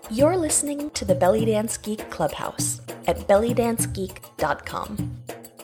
You're listening to the Belly Dance Geek Clubhouse at bellydancegeek.com.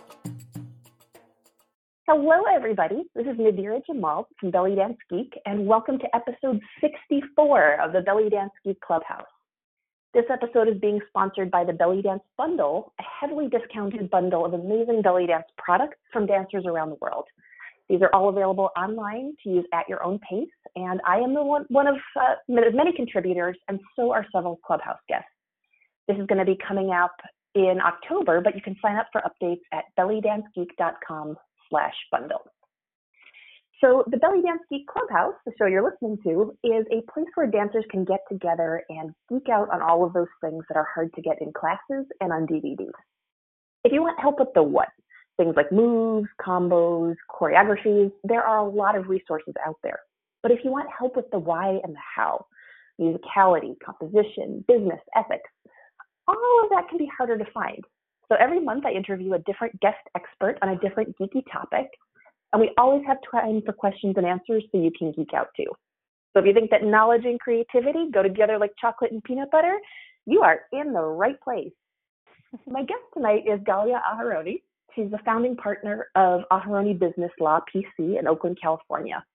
Hello, everybody. This is Nadira Jamal from Belly Dance Geek, and welcome to episode 64 of the Belly Dance Geek Clubhouse. This episode is being sponsored by the Belly Dance Bundle, a heavily discounted bundle of amazing belly dance products from dancers around the world. These are all available online to use at your own pace, and I am one of many contributors, and so are several Clubhouse guests. This is going to be coming up in October, but you can sign up for updates at bellydancegeek.com/bundle. So the Belly Dance Geek Clubhouse, the show you're listening to, is a place where dancers can get together and geek out on all of those things that are hard to get in classes and on DVDs. If you want help with the what, things like moves, combos, choreographies, there are a lot of resources out there. But if you want help with the why and the how, musicality, composition, business, ethics, all of that can be harder to find. So every month I interview a different guest expert on a different geeky topic, and we always have time for questions and answers so you can geek out too. So if you think that knowledge and creativity go together like chocolate and peanut butter, you are in the right place. My guest tonight is Galia Aharoni. She's the founding partner of Aharoni Business Law PC in Oakland, California.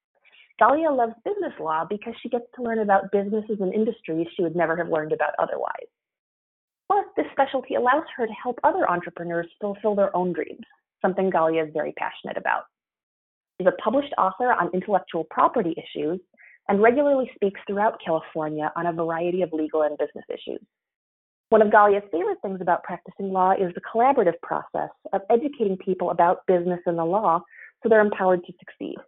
Galia loves business law because she gets to learn about businesses and industries she would never have learned about otherwise. Plus, this specialty allows her to help other entrepreneurs fulfill their own dreams, something Galia is very passionate about. She's a published author on intellectual property issues and regularly speaks throughout California on a variety of legal and business issues. One of Galia's favorite things about practicing law is the collaborative process of educating people about business and the law so they're empowered to succeed.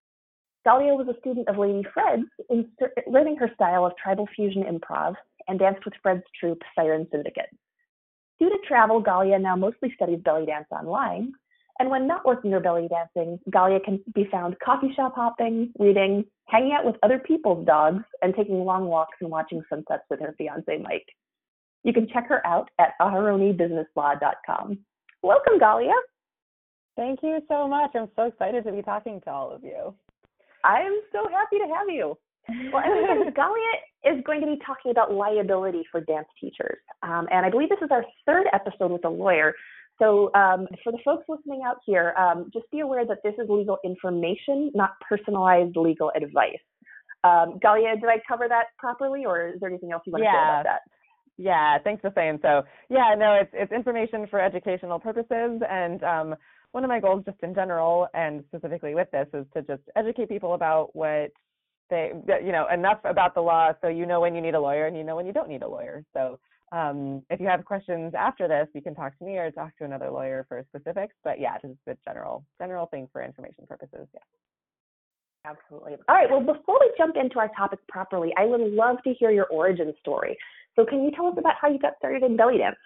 Galia was a student of Lady Fred's, learning her style of tribal fusion improv, and danced with Fred's troupe, Siren Syndicate. Due to travel, Galia now mostly studies belly dance online, and when not working or belly dancing, Galia can be found coffee shop hopping, reading, hanging out with other people's dogs, and taking long walks and watching sunsets with her fiancé, Mike. You can check her out at aharonibusinesslaw.com. Welcome, Galia. Thank you so much. I'm so excited to be talking to all of you. I'm so happy to have you. Well, everybody, Galia is going to be talking about liability for dance teachers. And I believe this is our third episode with a lawyer. So for the folks listening out here, just be aware that this is legal information, not personalized legal advice. Galia, did I cover that properly, or is there anything else you want to say about that? Yeah, thanks for saying so. Yeah, no, it's information for educational purposes, and one of my goals just in general, and specifically with this, is to just educate people about what they, enough about the law so you know when you need a lawyer and you know when you don't need a lawyer. So if you have questions after this, you can talk to me or talk to another lawyer for specifics, but yeah, just a general thing for information purposes, yeah. Absolutely. All right, well, before we jump into our topic properly, I would love to hear your origin story. So can you tell us about how you got started in belly dance?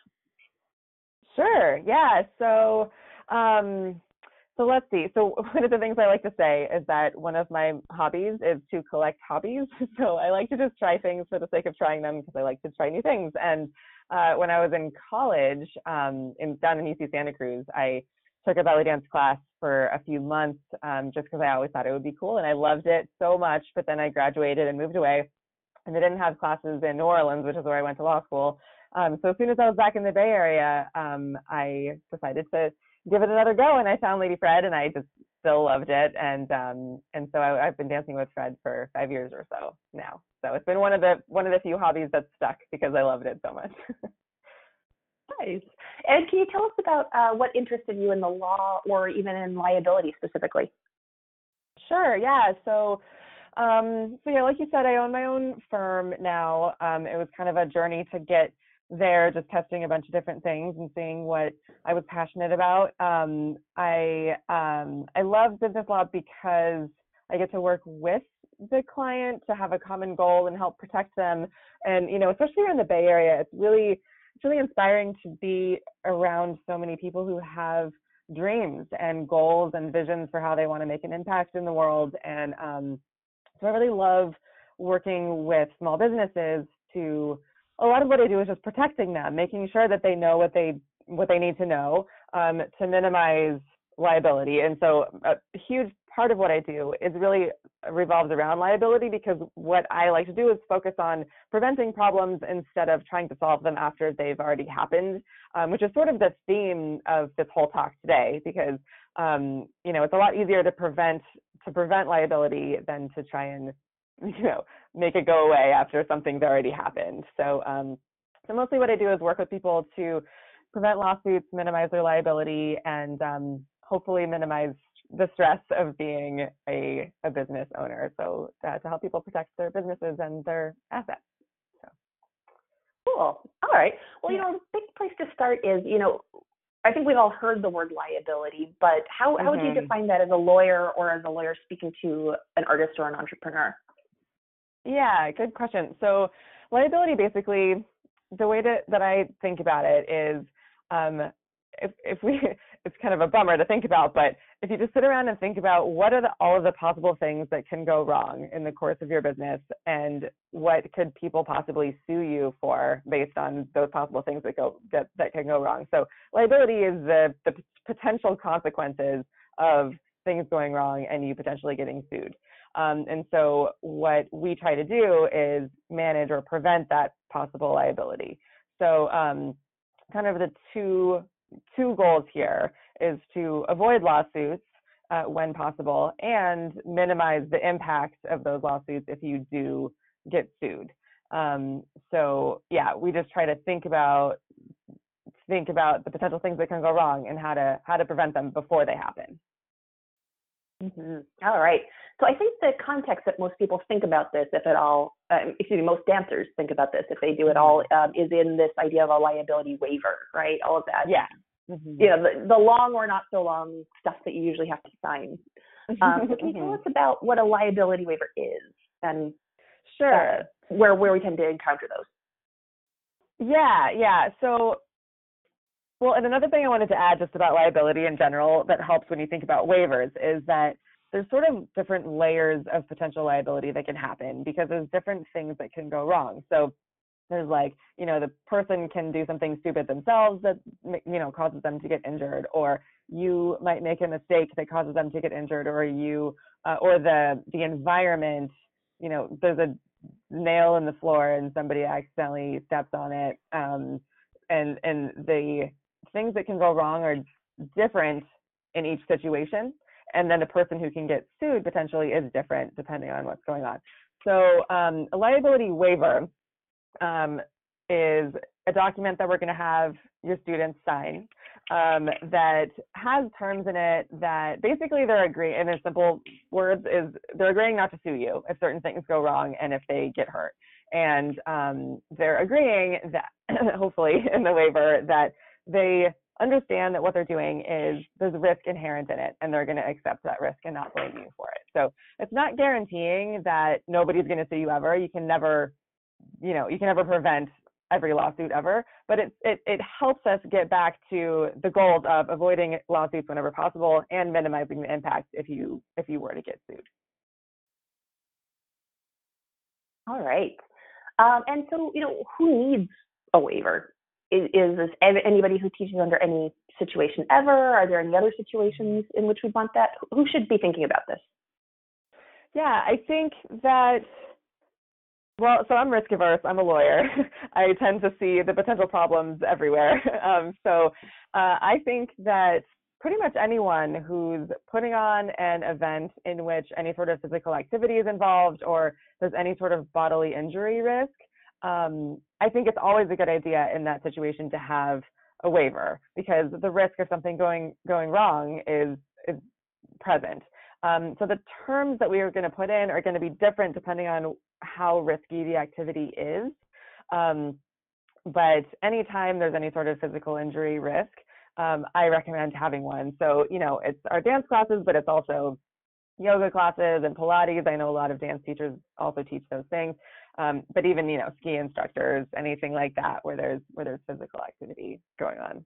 Sure, yeah. So let's see. So one of the things I like to say is that one of my hobbies is to collect hobbies. So I like to just try things for the sake of trying them because I like to try new things. And when I was in college down in UC Santa Cruz, I took a belly dance class for a few months just because I always thought it would be cool, and I loved it so much. But then I graduated and moved away, and they didn't have classes in New Orleans, which is where I went to law school. So as soon as I was back in the Bay Area, I decided to give it another go, and I found Lady Fred, and I just still loved it. And so I've been dancing with Fred for 5 years or so now. So it's been one of the few hobbies that's stuck because I loved it so much. Nice. And can you tell us about what interested you in the law or even in liability specifically? Sure, yeah. So yeah, like you said, I own my own firm now. It was kind of a journey to get there, just testing a bunch of different things and seeing what I was passionate about. I love business law because I get to work with the client to have a common goal and help protect them. And, especially here in the Bay Area, it's really inspiring to be around so many people who have dreams and goals and visions for how they want to make an impact in the world. And so I really love working with small businesses to, a lot of what I do is just protecting them, making sure that they know what they need to know to minimize liability. And so a huge part of what I do is really revolves around liability, because what I like to do is focus on preventing problems instead of trying to solve them after they've already happened, which is sort of the theme of this whole talk today, because it's a lot easier to prevent liability than to try and make it go away after something's already happened. So mostly what I do is work with people to prevent lawsuits, minimize their liability, and hopefully minimize the stress of being a business owner. So to help people protect their businesses and their assets. So. Cool. All right. Well, the big place to start is, I think we've all heard the word liability, but how would you define that as a lawyer or as a lawyer speaking to an artist or an entrepreneur? Yeah, good question. So liability, basically, the way that I think about it is, it's kind of a bummer to think about, but if you just sit around and think about what are all of the possible things that can go wrong in the course of your business, and what could people possibly sue you for based on those possible things that can go wrong. So liability is the potential consequences of things going wrong and you potentially getting sued. And so what we try to do is manage or prevent that possible liability. So kind of the two goals here is to avoid lawsuits when possible and minimize the impact of those lawsuits if you do get sued. So yeah, we just try to think about the potential things that can go wrong and how to prevent them before they happen. Mm-hmm. All right. So I think the context that most people think about this, if at all, most dancers think about this, if they do at all, is in this idea of a liability waiver, right? All of that. Yeah. Mm-hmm. The long or not so long stuff that you usually have to sign. So can you tell us about what a liability waiver is and sure, where we tend to encounter those? Yeah. So, well, and another thing I wanted to add just about liability in general that helps when you think about waivers is that there's sort of different layers of potential liability that can happen because there's different things that can go wrong. So there's the person can do something stupid themselves that, causes them to get injured, or you might make a mistake that causes them to get injured, or or the environment, there's a nail in the floor and somebody accidentally steps on it. And the things that can go wrong are different in each situation. And then the person who can get sued potentially is different depending on what's going on. So a liability waiver is a document that we're going to have your students sign that has terms in it that basically they're agreeing, in simple words, is they're agreeing not to sue you if certain things go wrong and if they get hurt. And they're agreeing that, hopefully in the waiver, that they understand that what they're doing is there's risk inherent in it and they're going to accept that risk and not blame you for it. So it's not guaranteeing that nobody's going to sue you ever. You can never prevent every lawsuit ever, but it helps us get back to the goals of avoiding lawsuits whenever possible and minimizing the impact if you were to get sued. All right. And so, who needs a waiver? Is this anybody who teaches under any situation ever? Are there any other situations in which we want that? Who should be thinking about this? Yeah, I think that, so I'm risk averse. I'm a lawyer. I tend to see the potential problems everywhere. So I think that pretty much anyone who's putting on an event in which any sort of physical activity is involved or there's any sort of bodily injury risk, I think it's always a good idea in that situation to have a waiver because the risk of something going wrong is present. So the terms that we are going to put in are going to be different depending on how risky the activity is. But anytime there's any sort of physical injury risk, I recommend having one. So, it's our dance classes, but it's also yoga classes and Pilates. I know a lot of dance teachers also teach those things. But even, ski instructors, anything like that where there's physical activity going on.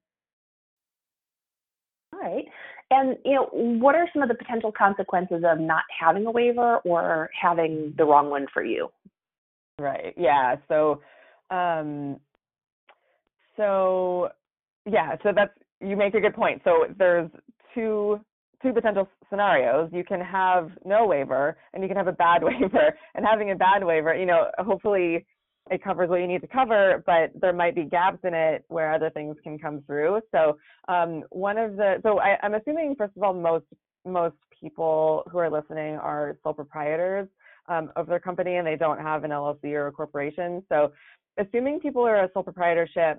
All right. And, what are some of the potential consequences of not having a waiver or having the wrong one for you? Right. Yeah. So that's, you make a good point. So there's two two potential scenarios. You can have no waiver and you can have a bad waiver. And having a bad waiver, hopefully it covers what you need to cover, but there might be gaps in it where other things can come through. So I'm assuming, first of all, most people who are listening are sole proprietors of their company and they don't have an LLC or a corporation. So assuming people are a sole proprietorship,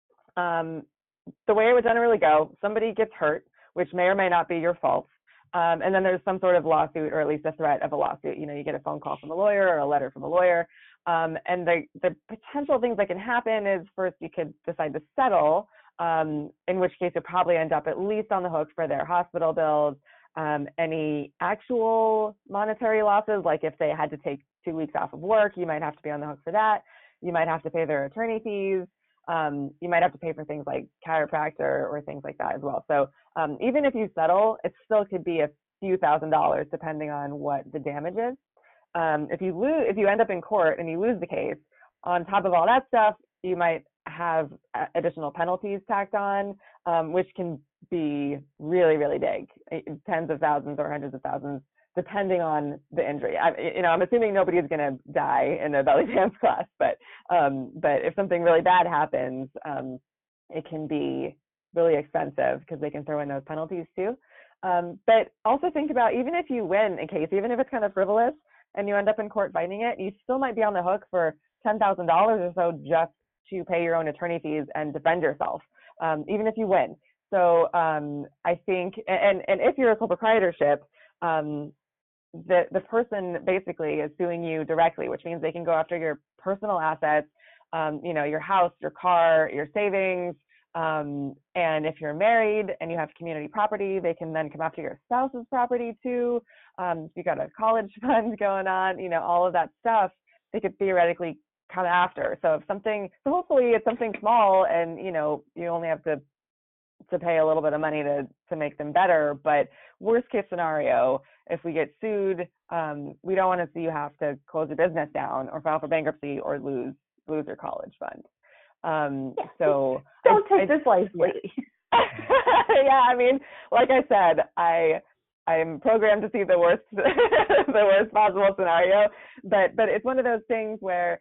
the way it would generally go, somebody gets hurt, which may or may not be your fault. And then there's some sort of lawsuit, or at least a threat of a lawsuit. You get a phone call from a lawyer or a letter from a lawyer. And the potential things that can happen is, first, you could decide to settle, in which case you'll probably end up at least on the hook for their hospital bills. Any actual monetary losses, like if they had to take 2 weeks off of work, you might have to be on the hook for that. You might have to pay their attorney fees. You might have to pay for things like chiropractor or things like that as well. So even if you settle, it still could be a few $1,000s depending on what the damage is. If you end up in court and you lose the case, on top of all that stuff, you might have additional penalties tacked on, which can be really, really big, tens of thousands or hundreds of thousands, depending on the injury. I'm assuming nobody is going to die in a belly dance class, but if something really bad happens, it can be really expensive because they can throw in those penalties too. But also think about, even if you win a case, even if it's kind of frivolous and you end up in court fighting it, you still might be on the hook for $10,000 or so just to pay your own attorney fees and defend yourself, even if you win. So I think, and if you're a sole proprietorship, the person basically is suing you directly, which means they can go after your personal assets, your house, your car, your savings. And if you're married and you have community property, they can then come after your spouse's property too. If you got a college fund going on, all of that stuff, they could theoretically come after. So hopefully it's something small and, you only have to pay a little bit of money to make them better. But worst case scenario, if we get sued, we don't want to see you have to close your business down or file for bankruptcy or lose your college fund. So don't take this lightly. Yeah, like I said, I'm programmed to see the worst the worst possible scenario, but it's one of those things where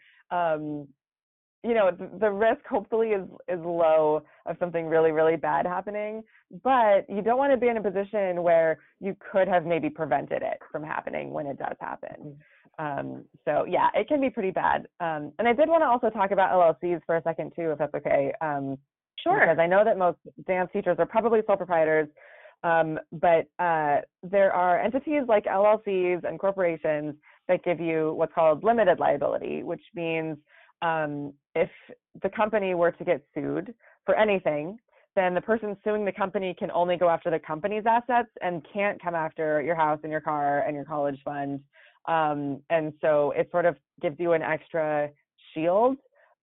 the risk hopefully is low of something really, really bad happening, but you don't want to be in a position where you could have maybe prevented it from happening when it does happen. So yeah, it can be pretty bad. And I did want to also talk about LLCs for a second too, if that's okay. Sure. Because I know that most dance teachers are probably sole proprietors, but there are entities like LLCs and corporations that give you what's called limited liability, which means if the company were to get sued for anything, then the person suing the company can only go after the company's assets and can't come after your house and your car and your college fund. And so it sort of gives you an extra shield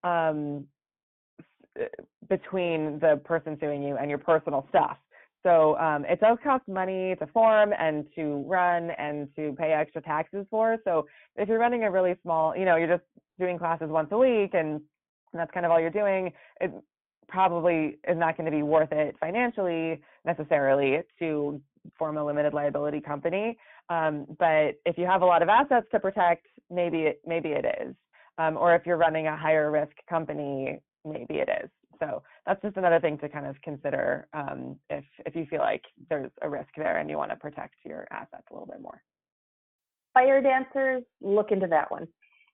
between the person suing you and your personal stuff. So it does cost money to form and to run and to pay extra taxes for. So if you're running a really small, you're just doing classes once a week and that's kind of all you're doing, it probably is not going to be worth it financially necessarily to form a limited liability company. But if you have a lot of assets to protect, maybe it is. Or if you're running a higher risk company, maybe it is. So that's just another thing to kind of consider if you feel like there's a risk there and you want to protect your assets a little bit more. Fire dancers, look into that one.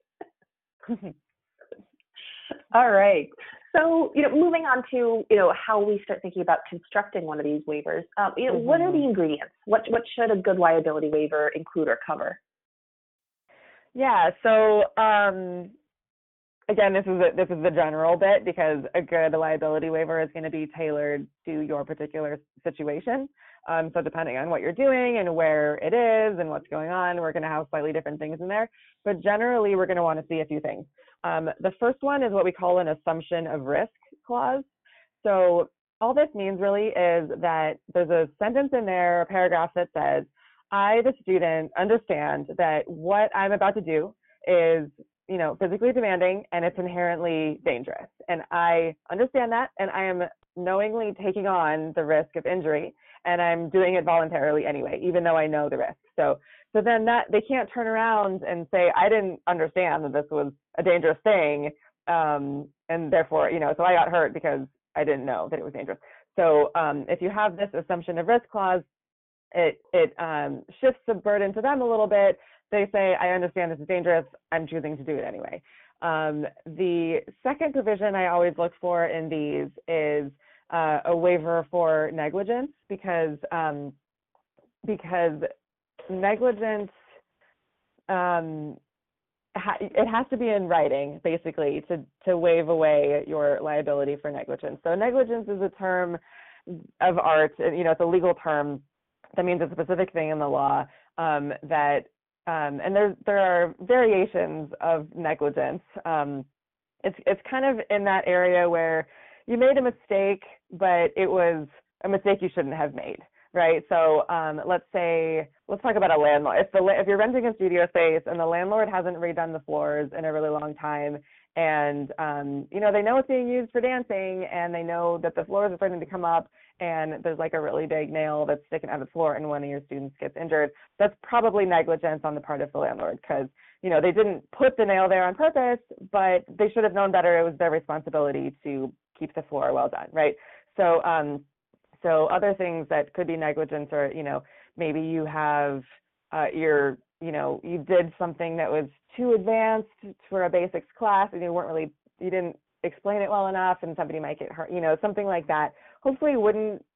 All right. So, moving on to, how we start thinking about constructing one of these waivers, what are the ingredients? What should a good liability waiver include or cover? Yeah. So, again, this is the general bit, because a good liability waiver is going to be tailored to your particular situation. So depending on what you're doing and where it is and what's going on, we're going to have slightly different things in there. But generally, we're going to want to see a few things. The first one is what we call an assumption of risk clause. So all this means really is that there's a sentence in there, a paragraph that says, I, the student, understand that what I'm about to do is physically demanding and it's inherently dangerous. And I understand that, and I am knowingly taking on the risk of injury. and I'm doing it voluntarily anyway, even though I know the risk. So then that they can't turn around and say, I didn't understand that this was a dangerous thing, and therefore, so I got hurt because I didn't know that it was dangerous. So if you have this assumption of risk clause, it shifts the burden to them a little bit. They say, I understand this is dangerous, I'm choosing to do it anyway. The second provision I always look for in these is a waiver for negligence, because negligence, it has to be in writing, basically, to waive away your liability for negligence. So negligence is a term of art, it's a legal term that means a specific thing in the law, and there are variations of negligence. It's kind of in that area where you made a mistake, but it was a mistake you shouldn't have made, right? So let's talk about a landlord. If you're renting a studio space and the landlord hasn't redone the floors in a really long time, and they know it's being used for dancing, and they know that the floors are starting to come up, and there's like a really big nail that's sticking out of the floor, and one of your students gets injured, that's probably negligence on the part of the landlord, because they didn't put the nail there on purpose, but they should have known better. It was their responsibility to keep the floor well done, right? So other things that could be negligence are, maybe you have you did something that was too advanced for a basics class, and you didn't explain it well enough, and somebody might get hurt, something like that. Hopefully you wouldn't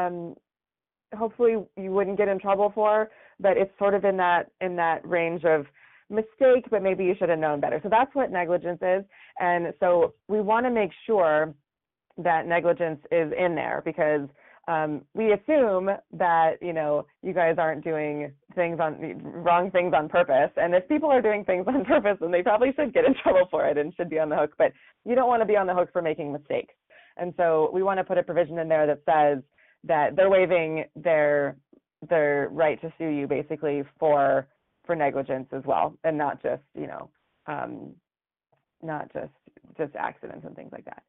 get in trouble for, but it's sort of in that range of mistake, but maybe you should have known better. So that's what negligence is. And so we want to make sure that negligence is in there, because we assume that, you guys aren't doing wrong things on purpose. And if people are doing things on purpose, then they probably should get in trouble for it and should be on the hook. But you don't want to be on the hook for making mistakes. And so we want to put a provision in there that says that they're waiving their right to sue you, basically, for negligence as well, and not just, not just accidents and things like that.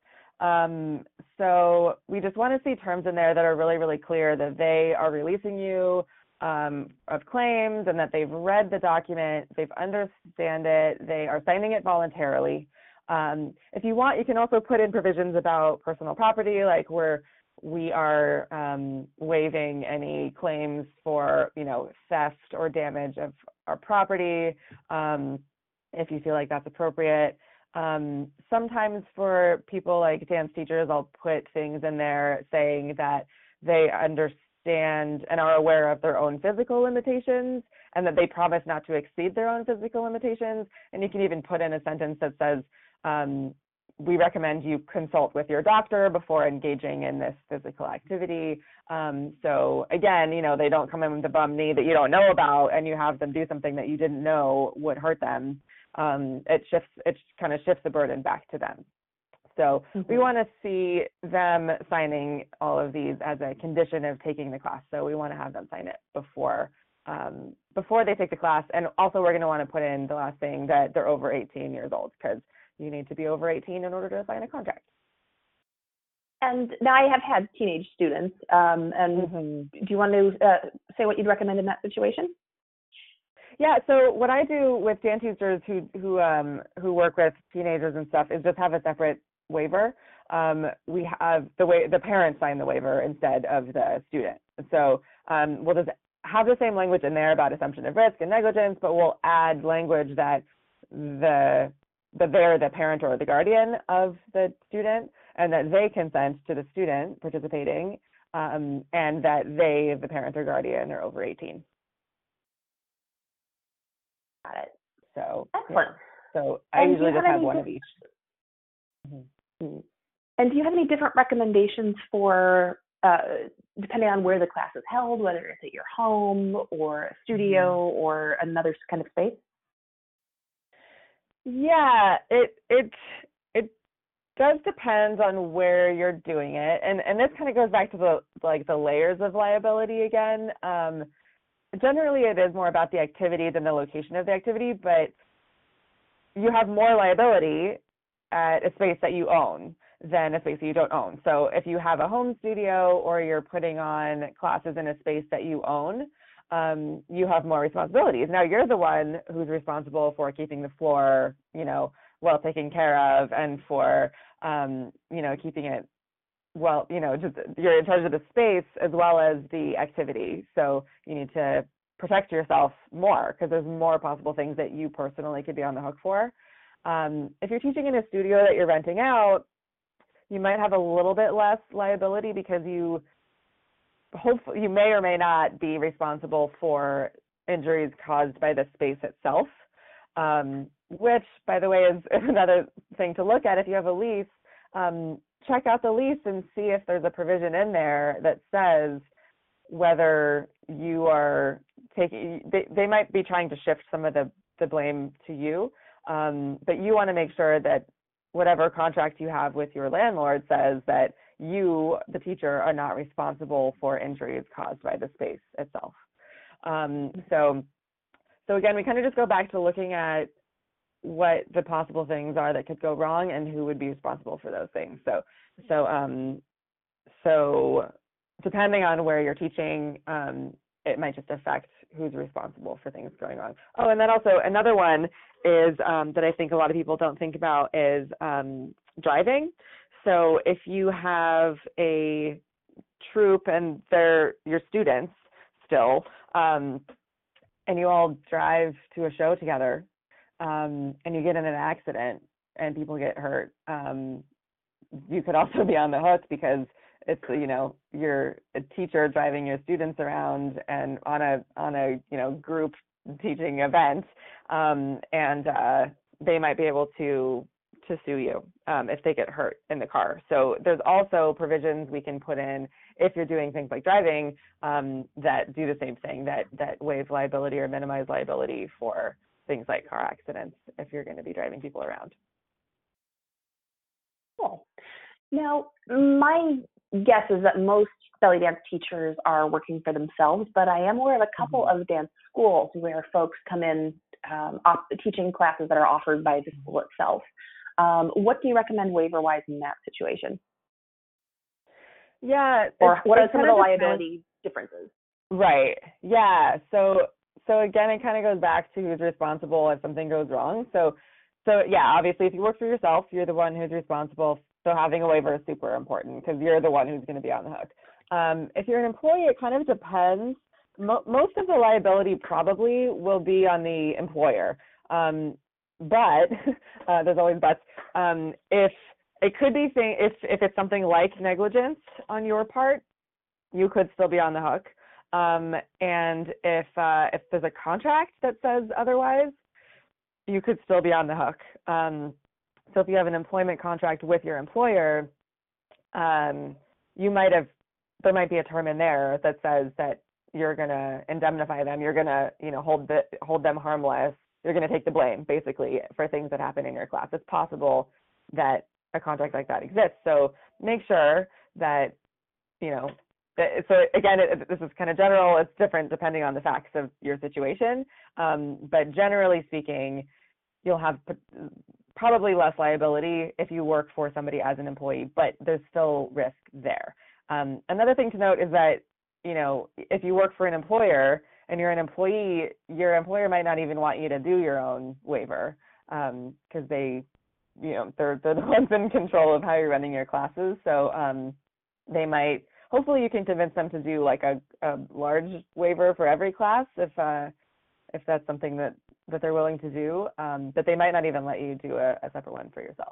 So we just want to see terms in there that are really, really clear that they are releasing you of claims, and that they've read the document, they've understand it, they are signing it voluntarily. If you want, you can also put in provisions about personal property, like we are waiving any claims for, theft or damage of our property, if you feel like that's appropriate. Sometimes for people like dance teachers, I'll put things in there saying that they understand and are aware of their own physical limitations, and that they promise not to exceed their own physical limitations. And you can even put in a sentence that says, we recommend you consult with your doctor before engaging in this physical activity. So again, they don't come in with a bum knee that you don't know about, and you have them do something that you didn't know would hurt them. It kind of shifts the burden back to them. So we want to see them signing all of these as a condition of taking the class. So we want to have them sign it before they take the class. And also we're going to want to put in the last thing, that they're over 18 years old, because you need to be over 18 in order to sign a contract. And now I have had teenage students, and do you want to say what you'd recommend in that situation? Yeah, so what I do with dance teachers who work with teenagers and stuff is just have a separate waiver. We have the parents sign the waiver instead of the student. So we'll just have the same language in there about assumption of risk and negligence, but we'll add language that they're the parent or the guardian of the student, and that they consent to the student participating, and that they, the parent or guardian, are over 18. Got it. So excellent. Yeah. So I usually just have one of each. And do you have any different recommendations for, depending on where the class is held, whether it's at your home or a studio or another kind of space? Yeah, it does depend on where you're doing it, and this kind of goes back to the layers of liability again. Generally, it is more about the activity than the location of the activity, but you have more liability at a space that you own. than a space that you don't own. So if you have a home studio or you're putting on classes in a space that you own, you have more responsibilities. Now you're the one who's responsible for keeping the floor, well taken care of, and for, keeping it well, just you're in charge of the space as well as the activity. So you need to protect yourself more because there's more possible things that you personally could be on the hook for. If you're teaching in a studio that you're renting out, you might have a little bit less liability because you may or may not be responsible for injuries caused by the space itself, which, by the way, is another thing to look at. If you have a lease, check out the lease and see if there's a provision in there that says whether you are taking, they might be trying to shift some of the blame to you, but you want to make sure that whatever contract you have with your landlord says that you, the teacher, are not responsible for injuries caused by the space itself. So again, we kind of just go back to looking at what the possible things are that could go wrong and who would be responsible for those things. So depending on where you're teaching, it might just affect who's responsible for things going wrong. Oh, and then also another one is that I think a lot of people don't think about is driving. So if you have a troupe and they're your students still, and you all drive to a show together, and you get in an accident and people get hurt, you could also be on the hook because it's, you're a teacher driving your students around and on a group teaching event, and they might be able to sue you if they get hurt in the car. So there's also provisions we can put in if you're doing things like driving that do the same thing, that waive liability or minimize liability for things like car accidents if you're going to be driving people around. Cool. Now, my guess is that most belly dance teachers are working for themselves, but I am aware of a couple of dance schools where folks come in teaching classes that are offered by the school itself. What do you recommend waiver-wise in that situation? Yeah. Or what are some of the liability differences? Right. Yeah. So again, it kind of goes back to who's responsible if something goes wrong. So yeah, obviously, if you work for yourself, you're the one who's responsible. So having a waiver is super important because you're the one who's going to be on the hook. If you're an employee, it kind of depends. Most of the liability probably will be on the employer. But there's always buts. If it could be if it's something like negligence on your part, you could still be on the hook. And if there's a contract that says otherwise, you could still be on the hook. So if you have an employment contract with your employer, there might be a term in there that says that you're going to indemnify them. You're going to, hold them harmless. You're going to take the blame, basically, for things that happen in your class. It's possible that a contract like that exists. So make sure that, so again, this is kind of general. It's different depending on the facts of your situation. But generally speaking, you'll have probably less liability if you work for somebody as an employee, but there's still risk there. Another thing to note is that, if you work for an employer and you're an employee, your employer might not even want you to do your own waiver because they're the ones in control of how you're running your classes. So they might, hopefully you can convince them to do like a large waiver for every class if that's something that they're willing to do, but they might not even let you do a separate one for yourself.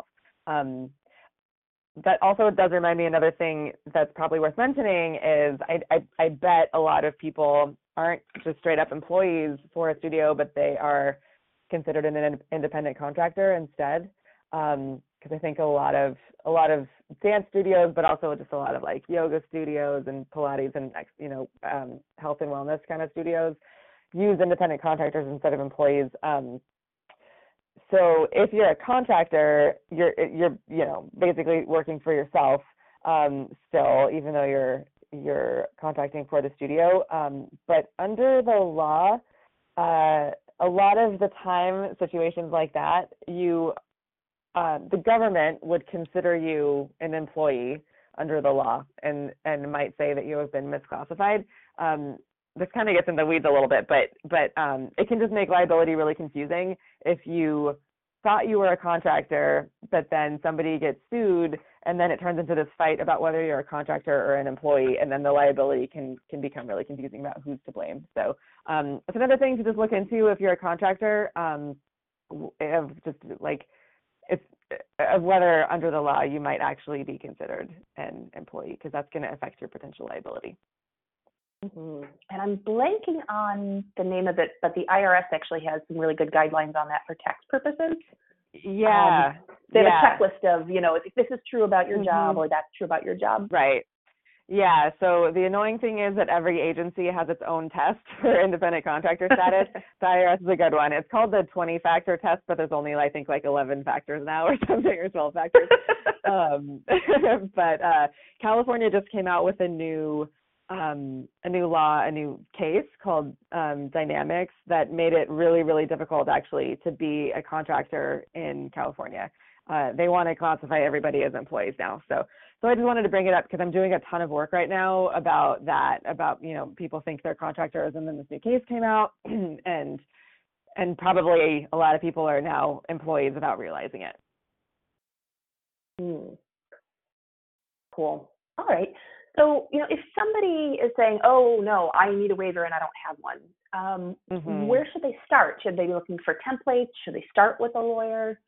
That also does remind me, another thing that's probably worth mentioning is I bet a lot of people aren't just straight up employees for a studio, but they are considered an independent contractor instead. Because I think a lot of dance studios, but also just a lot of like yoga studios and Pilates and health and wellness kind of studios use independent contractors instead of employees. So if you're a contractor, you're basically working for yourself still, even though you're contracting for the studio. But under the law, a lot of the time, situations like that, you the government would consider you an employee under the law and might say that you have been misclassified. This kind of gets in the weeds a little bit, but it can just make liability really confusing if you thought you were a contractor, but then somebody gets sued, and then it turns into this fight about whether you're a contractor or an employee, and then the liability can become really confusing about who's to blame. So it's another thing to just look into if you're a contractor, of just like it's of whether under the law you might actually be considered an employee, because that's going to affect your potential liability. Mm-hmm. And I'm blanking on the name of it, but the IRS actually has some really good guidelines on that for tax purposes. Yeah. They have a checklist of, if this is true about your job or that's true about your job. Right. Yeah. So the annoying thing is that every agency has its own test for independent contractor status. The IRS is a good one. It's called the 20-factor test, but there's only, I think, like 11 factors now or something, or 12 factors. But California just came out with a new law, a new case called Dynamics that made it really, really difficult actually to be a contractor in California. They want to classify everybody as employees now. So I just wanted to bring it up because I'm doing a ton of work right now about that, about, people think they're contractors, and then this new case came out and probably a lot of people are now employees without realizing it. Cool. All right. So, if somebody is saying, oh, no, I need a waiver and I don't have one, where should they start? Should they be looking for templates? Should they start with a lawyer?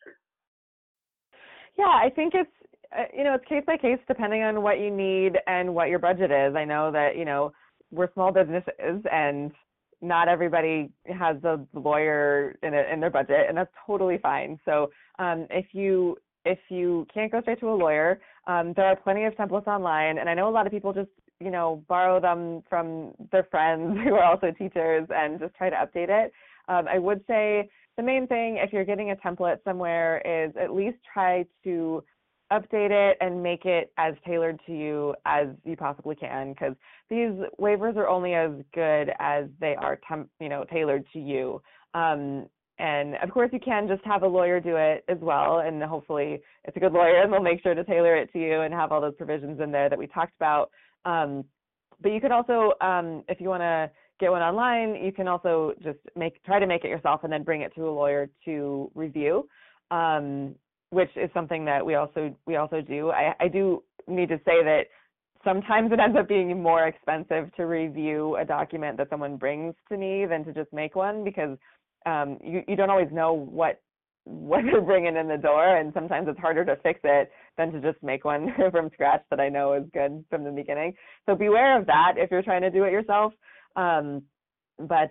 Yeah, I think it's, it's case by case depending on what you need and what your budget is. I know that, we're small businesses and not everybody has a lawyer in their budget, and that's totally fine. So if you can't go straight to a lawyer, there are plenty of templates online, and I know a lot of people just, borrow them from their friends who are also teachers and just try to update it. I would say the main thing, if you're getting a template somewhere, is at least try to update it and make it as tailored to you as you possibly can, because these waivers are only as good as they are tailored to you. And of course, you can just have a lawyer do it as well, and hopefully it's a good lawyer and they'll make sure to tailor it to you and have all those provisions in there that we talked about. But you could also, if you want to get one online, you can also just try to make it yourself and then bring it to a lawyer to review, which is something that we also do. I do need to say that sometimes it ends up being more expensive to review a document that someone brings to me than to just make one, because you don't always know what they're bringing in the door, and sometimes it's harder to fix it than to just make one from scratch that I know is good from the beginning. So beware of that if you're trying to do it yourself. But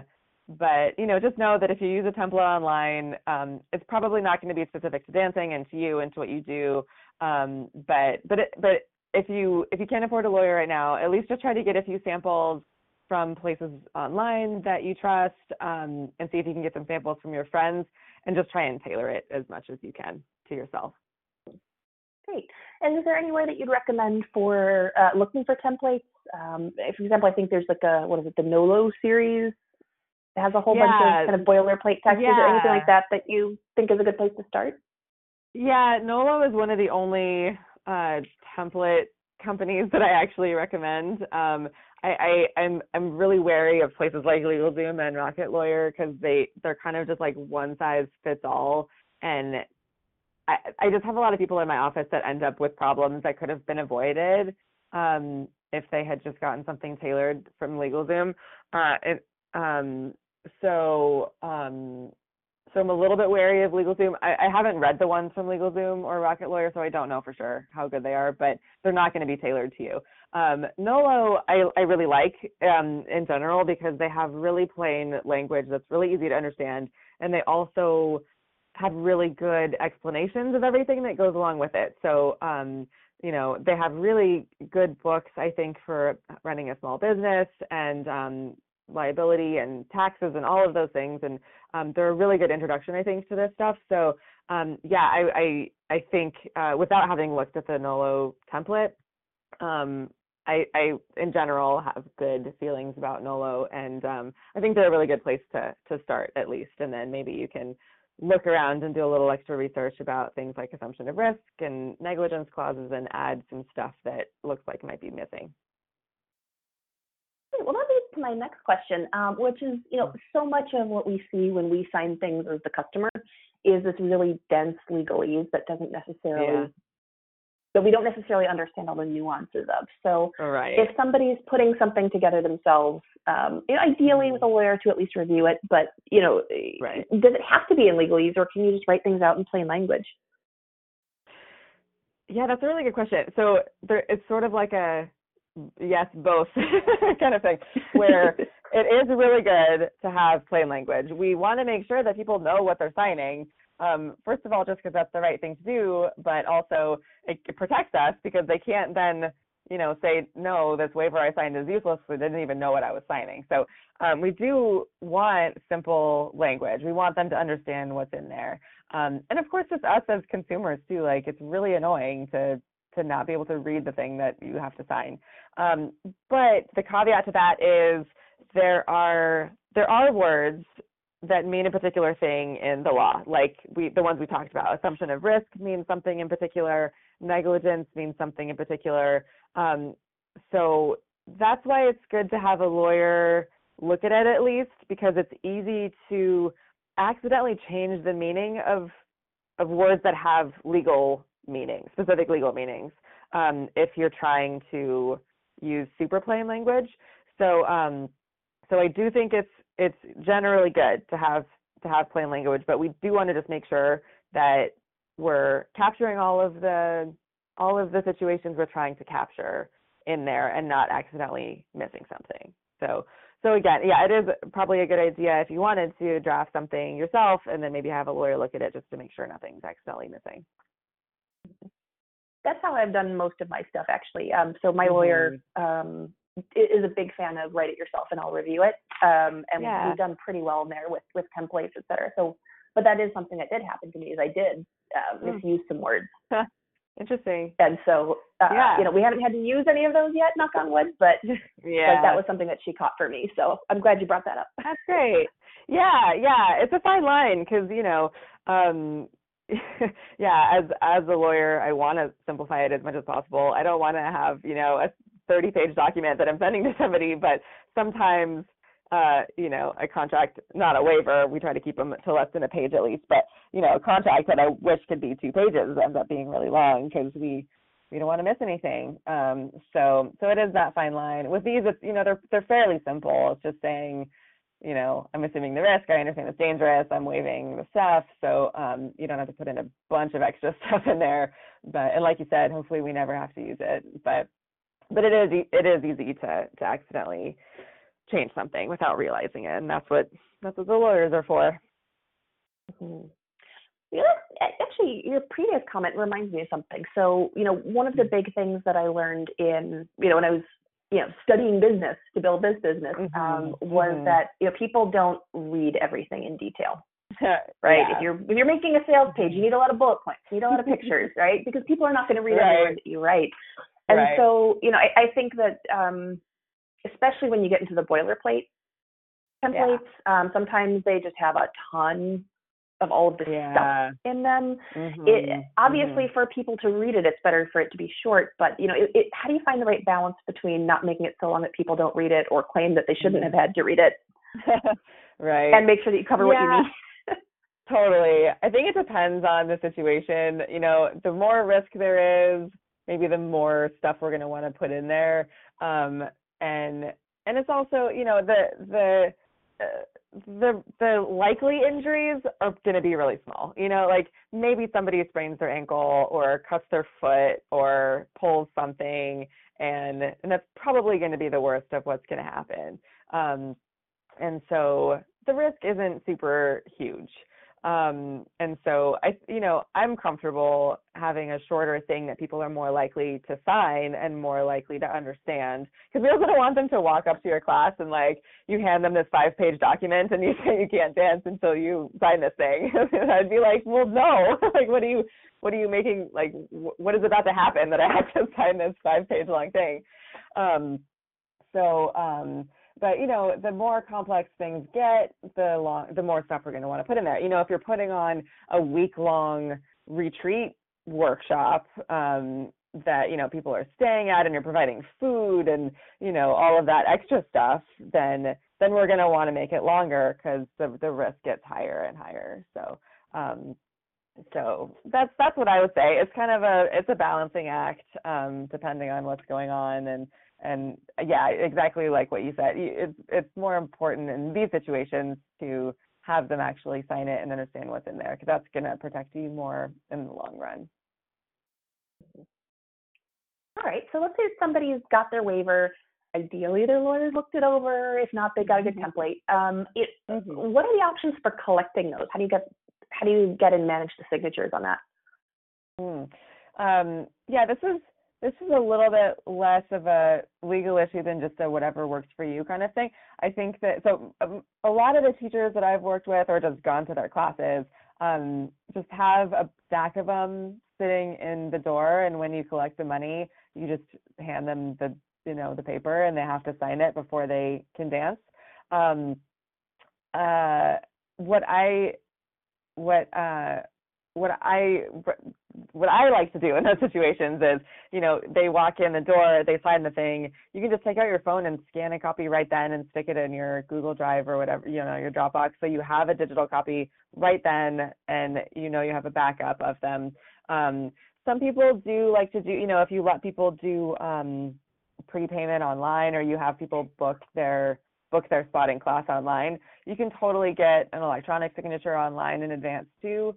just know that if you use a template online, it's probably not going to be specific to dancing and to you and to what you do. But if you can't afford a lawyer right now, at least just try to get a few samples from places online that you trust, and see if you can get some samples from your friends, and just try and tailor it as much as you can to yourself. Great. And is there any way that you'd recommend for looking for templates? For example, I think there's the NOLO series that has a whole bunch of kind of boilerplate text. Is there anything like that you think is a good place to start? Yeah, NOLO is one of the only template companies that I actually recommend. I'm really wary of places like LegalZoom and Rocket Lawyer, because they're kind of just like one size fits all, and I just have a lot of people in my office that end up with problems that could have been avoided if they had just gotten something tailored from LegalZoom. So I'm a little bit wary of LegalZoom. I haven't read the ones from LegalZoom or Rocket Lawyer, so I don't know for sure how good they are, but they're not going to be tailored to you. NOLO I really like in general, because they have really plain language that's really easy to understand, and they also have really good explanations of everything that goes along with it. So, they have really good books, I think, for running a small business and liability and taxes and all of those things. And they're a really good introduction, I think, to this stuff. So, I think without having looked at the NOLO template, I in general have good feelings about NOLO, and I think they're a really good place to start, at least, and then maybe you can look around and do a little extra research about things like assumption of risk and negligence clauses and add some stuff that looks like might be missing. Well, that leads to my next question, which is, so much of what we see when we sign things as the customer is this really dense legalese that that we don't necessarily understand all the nuances of. So if somebody's putting something together themselves, ideally with a lawyer to at least review it, but, does it have to be in legalese, or can you just write things out in plain language? Yeah, that's a really good question. So it's sort of like a yes, both kind of thing, where it is really good to have plain language. We want to make sure that people know what they're signing. First of all, just because that's the right thing to do, but also it protects us because they can't then, say, no, this waiver I signed is useless. They didn't even know what I was signing. So we do want simple language. We want them to understand what's in there. And of course, just us as consumers too, like it's really annoying to not be able to read the thing that you have to sign. But the caveat to that is there are words that mean a particular thing in the law, like the ones we talked about. Assumption of risk means something in particular. Negligence means something in particular. So that's why it's good to have a lawyer look at it at least, because it's easy to accidentally change the meaning of words that have legal meanings, specific legal meanings, if you're trying to use super plain language. So I do think it's generally good to have plain language, but we do want to just make sure that we're capturing all of the situations we're trying to capture in there and not accidentally missing something. So again, yeah, it is probably a good idea if you wanted to draft something yourself and then maybe have a lawyer look at it just to make sure nothing's accidentally missing. That's how I've done most of my stuff, actually. So my lawyer is a big fan of write it yourself and I'll review it. And we've done pretty well in there with templates, et cetera. So, but that is something that did happen to me, is I did misuse some words. Interesting. And so, we haven't had to use any of those yet, knock on wood, but that was something that she caught for me. So I'm glad you brought that up. That's great. Yeah. It's a fine line because, as a lawyer, I want to simplify it as much as possible. I don't want to have, a 30-page document that I'm sending to somebody, but sometimes, a contract, not a waiver, we try to keep them to less than a page at least, but, a contract that I wish could be 2 pages ends up being really long because we don't want to miss anything. So it is that fine line. With these, it's, they're fairly simple. It's just saying, I'm assuming the risk, I understand it's dangerous, I'm waiving the stuff, so you don't have to put in a bunch of extra stuff in there. And like you said, hopefully we never have to use it. But it is easy to accidentally change something without realizing it, and that's what the lawyers are for. Mm-hmm. Actually, your previous comment reminds me of something. So, one of the big things that I learned in, when I was studying business to build this business, was that, people don't read everything in detail, right? Yeah. If you're making a sales page, you need a lot of bullet points, you need a lot of pictures, right? Because people are not going to read every word that you write. And so, I think that, especially when you get into the boilerplate templates, sometimes they just have a ton of all of the stuff in them. Obviously, for people to read it, it's better for it to be short. But how do you find the right balance between not making it so long that people don't read it or claim that they shouldn't have had to read it, and make sure that you cover what you need? Totally. I think it depends on the situation. The more risk there is, maybe the more stuff we're going to want to put in there. And it's also, the likely injuries are going to be really small. Like maybe somebody sprains their ankle or cuts their foot or pulls something, and that's probably going to be the worst of what's going to happen. And so the risk isn't super huge. And so I'm comfortable having a shorter thing that people are more likely to sign and more likely to understand, because we also don't want them to walk up to your class and you hand them this 5-page document and you say you can't dance until you sign this thing. I'd be like, well, no, what are you making? What is about to happen that I have to sign this 5-page long thing? but the more complex things get, the more stuff we're going to want to put in there. If you're putting on a week-long retreat workshop that people are staying at, and you're providing food and all of that extra stuff, then we're going to want to make it longer, because the risk gets higher and higher. So that's what I would say. It's kind of a balancing act, depending on what's going on, and yeah, exactly like what you said. It's more important in these situations to have them actually sign it and understand what's in there, because that's going to protect you more in the long run. All right, so let's say somebody's got their waiver. Ideally, their lawyers looked it over. If not, they got a good template. What are the options for collecting those? How do you get and manage the signatures on that? Yeah, this is a little bit less of a legal issue than just a whatever works for you kind of thing. I think that a lot of the teachers that I've worked with or just gone to their classes just have a stack of them sitting in the door, and when you collect the money, you just hand them the paper, and they have to sign it before they can dance. What I like to do in those situations is, they walk in the door, they sign the thing. You can just take out your phone and scan a copy right then and stick it in your Google Drive or whatever, your Dropbox. So you have a digital copy right then, and you have a backup of them. Some people do like to do, if you let people do prepayment online, or you have people book their spot in class online, you can totally get an electronic signature online in advance too.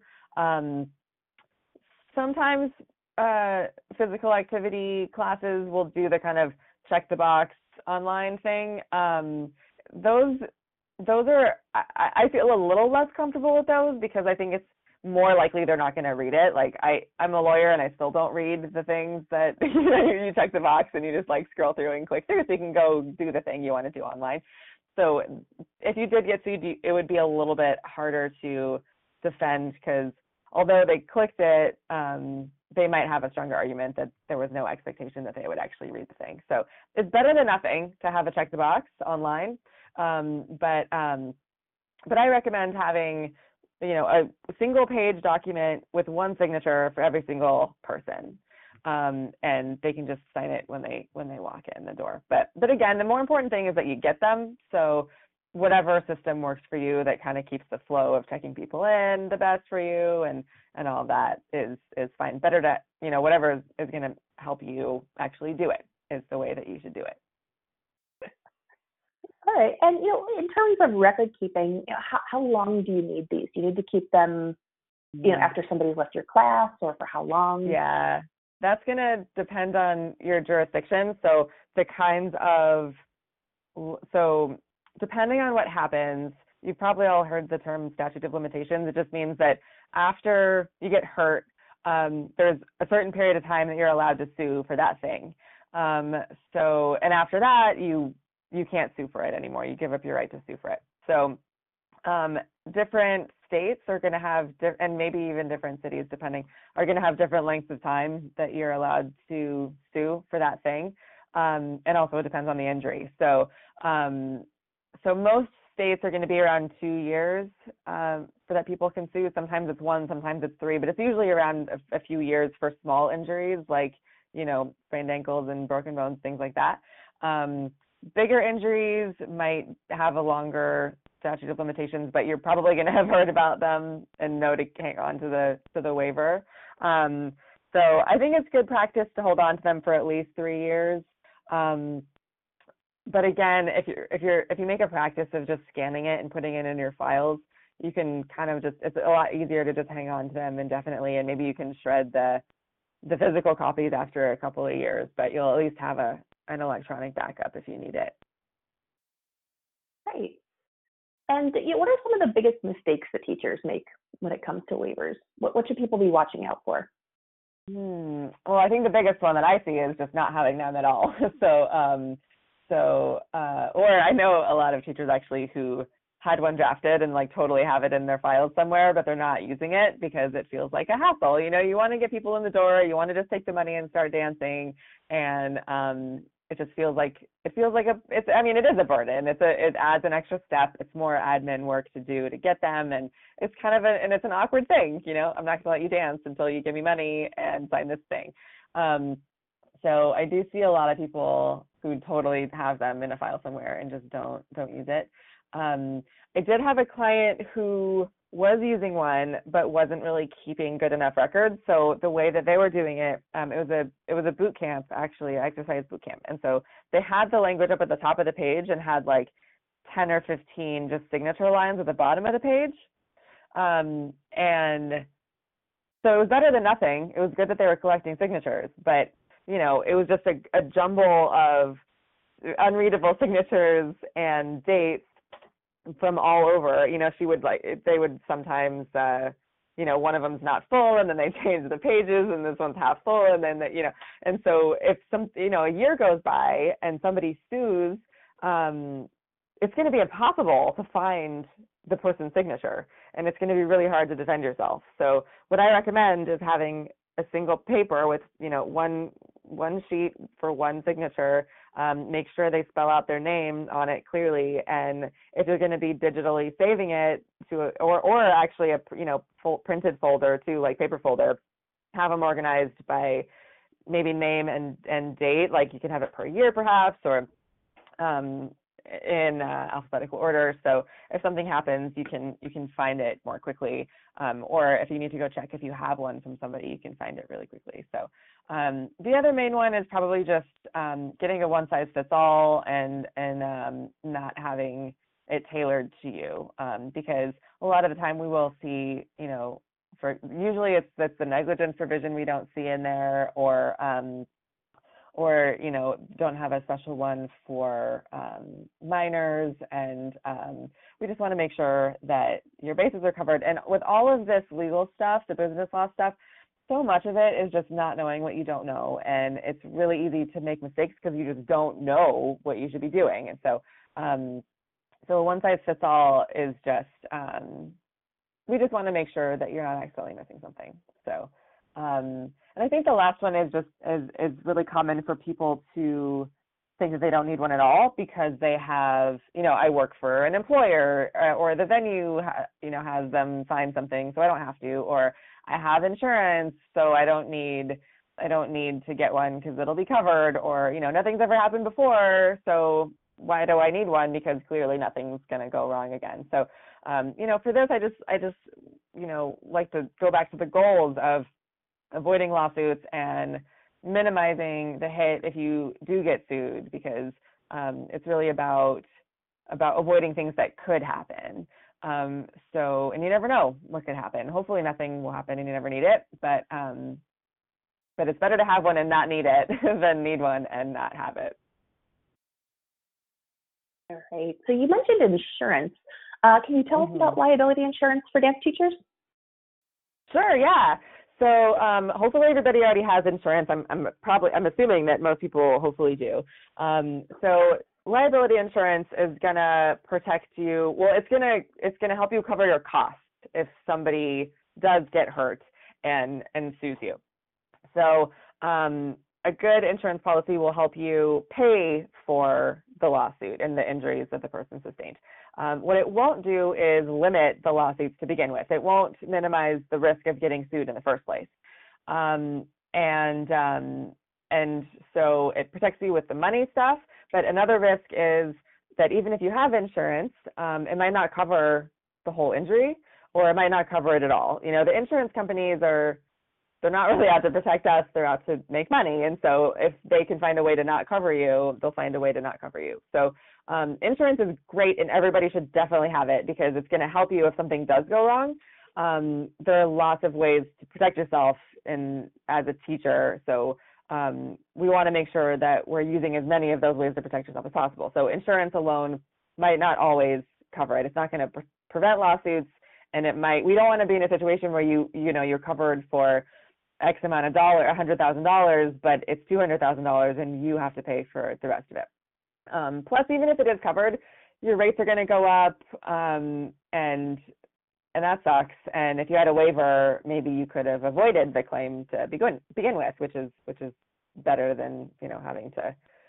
Sometimes physical activity classes will do the kind of check the box online thing. Those are, I feel a little less comfortable with those, because I think it's more likely they're not going to read it. Like I'm a lawyer, and I still don't read the things that you check the box and you just scroll through and click through, so you can go do the thing you want to do online. So if you did get sued, it would be a little bit harder to defend, because although they clicked it, they might have a stronger argument that there was no expectation that they would actually read the thing. So it's better than nothing to have a check the box online. But I recommend having a single page document with one signature for every single person. And they can just sign it when they walk in the door. But again, the more important thing is that you get them. So whatever system works for you that kind of keeps the flow of checking people in the best for you, and all of that is fine. Better to, whatever is going to help you actually do it is the way that you should do it. All right. And, in terms of record keeping, how long do you need these? Do you need to keep them, after somebody's left your class, or for how long? Yeah, that's going to depend on your jurisdiction. So depending on what happens, you've probably all heard the term statute of limitations. It just means that after you get hurt, there's a certain period of time that you're allowed to sue for that thing. And after that, you can't sue for it anymore. You give up your right to sue for it. So different states are going to have, and maybe even different cities, depending, are going to have different lengths of time that you're allowed to sue for that thing. And also it depends on the injury. So most states are going to be around 2 years so that people can sue. Sometimes it's 1, sometimes it's 3, but it's usually around a few years for small injuries like, sprained ankles and broken bones, things like that. Bigger injuries might have a longer statute of limitations, but you're probably going to have heard about them and know to hang on to the waiver. So I think it's good practice to hold on to them for at least 3 years. But again, if you make a practice of just scanning it and putting it in your files, you can kind of it's a lot easier to just hang on to them indefinitely, and maybe you can shred the physical copies after a couple of years, but you'll at least have an electronic backup if you need it. Right. And what are some of the biggest mistakes that teachers make when it comes to waivers? What should people be watching out for? Well, I think the biggest one that I see is just not having them at all. Or I know a lot of teachers actually who had one drafted and totally have it in their files somewhere, but they're not using it because it feels like a hassle. You want to get people in the door, you want to just take the money and start dancing, and it just feels like it is a burden. It adds an extra step. It's more admin work to do to get them, and it's kind of and it's an awkward thing. I'm not going to let you dance until you give me money and sign this thing. So I do see a lot of people who totally have them in a file somewhere and just don't use it. I did have a client who was using one but wasn't really keeping good enough records. So the way that they were doing it, it was a boot camp, actually, exercise boot camp. And so they had the language up at the top of the page and had like 10 or 15 just signature lines at the bottom of the page. And so it was better than nothing. It was good that they were collecting signatures, but it was just a jumble of unreadable signatures and dates from all over. They would sometimes, one of them's not full, and then they change the pages, and this one's half full, and then, and so if a year goes by and somebody sues, it's going to be impossible to find the person's signature, and it's going to be really hard to defend yourself. So what I recommend is having a single paper with, one sheet for one signature. Make sure they spell out their name on it clearly, and if you're going to be digitally saving it to or actually a full printed folder too, like paper folder, have them organized by maybe name and date. Like you can have it per year perhaps, or in alphabetical order. So if something happens, you can find it more quickly, or if you need to go check if you have one from somebody, you can find it really quickly. So the other main one is probably just getting a one-size-fits-all and not having it tailored to you, because a lot of the time we will see, usually it's the negligence provision we don't see in there, or don't have a special one for minors, and we just want to make sure that your bases are covered. And with all of this legal stuff, the business law stuff, so much of it is just not knowing what you don't know, and it's really easy to make mistakes because you just don't know what you should be doing. And so so one size fits all is just we just want to make sure that you're not accidentally missing something. So and I think the last one is just is really common for people to think that they don't need one at all because they have, I work for an employer, or the venue, has them sign something, so I don't have to, or I have insurance, so I don't need to get one because it'll be covered, or, nothing's ever happened before, so why do I need one? Because clearly nothing's going to go wrong again. So, for this, I just like to go back to the goals of avoiding lawsuits and minimizing the hit if you do get sued, because it's really about avoiding things that could happen. And you never know what could happen. Hopefully nothing will happen and you never need it, but it's better to have one and not need it than need one and not have it. All right. So you mentioned insurance. Can you tell us about liability insurance for dance teachers? Sure, yeah. So hopefully everybody already has insurance. I'm assuming that most people hopefully do. So liability insurance is gonna protect you. Well, it's gonna help you cover your costs if somebody does get hurt and sues you. So a good insurance policy will help you pay for the lawsuit and the injuries that the person sustained. What it won't do is limit the lawsuits to begin with. It won't minimize the risk of getting sued in the first place. And so it protects you with the money stuff, but another risk is that even if you have insurance, it might not cover the whole injury, or it might not cover it at all. The insurance companies they're not really out to protect us, they're out to make money. And so if they can find a way to not cover you, they'll find a way to not cover you. So insurance is great, and everybody should definitely have it because it's going to help you if something does go wrong. There are lots of ways to protect yourself as a teacher. So we want to make sure that we're using as many of those ways to protect yourself as possible. So insurance alone might not always cover it. It's not going to prevent lawsuits, and we don't want to be in a situation where you're covered for X amount of $100,000, but it's $200,000 and you have to pay for the rest of it. Plus, even if it is covered, your rates are going to go up, and that sucks. And if you had a waiver, maybe you could have avoided the claim to begin with, which is better than having to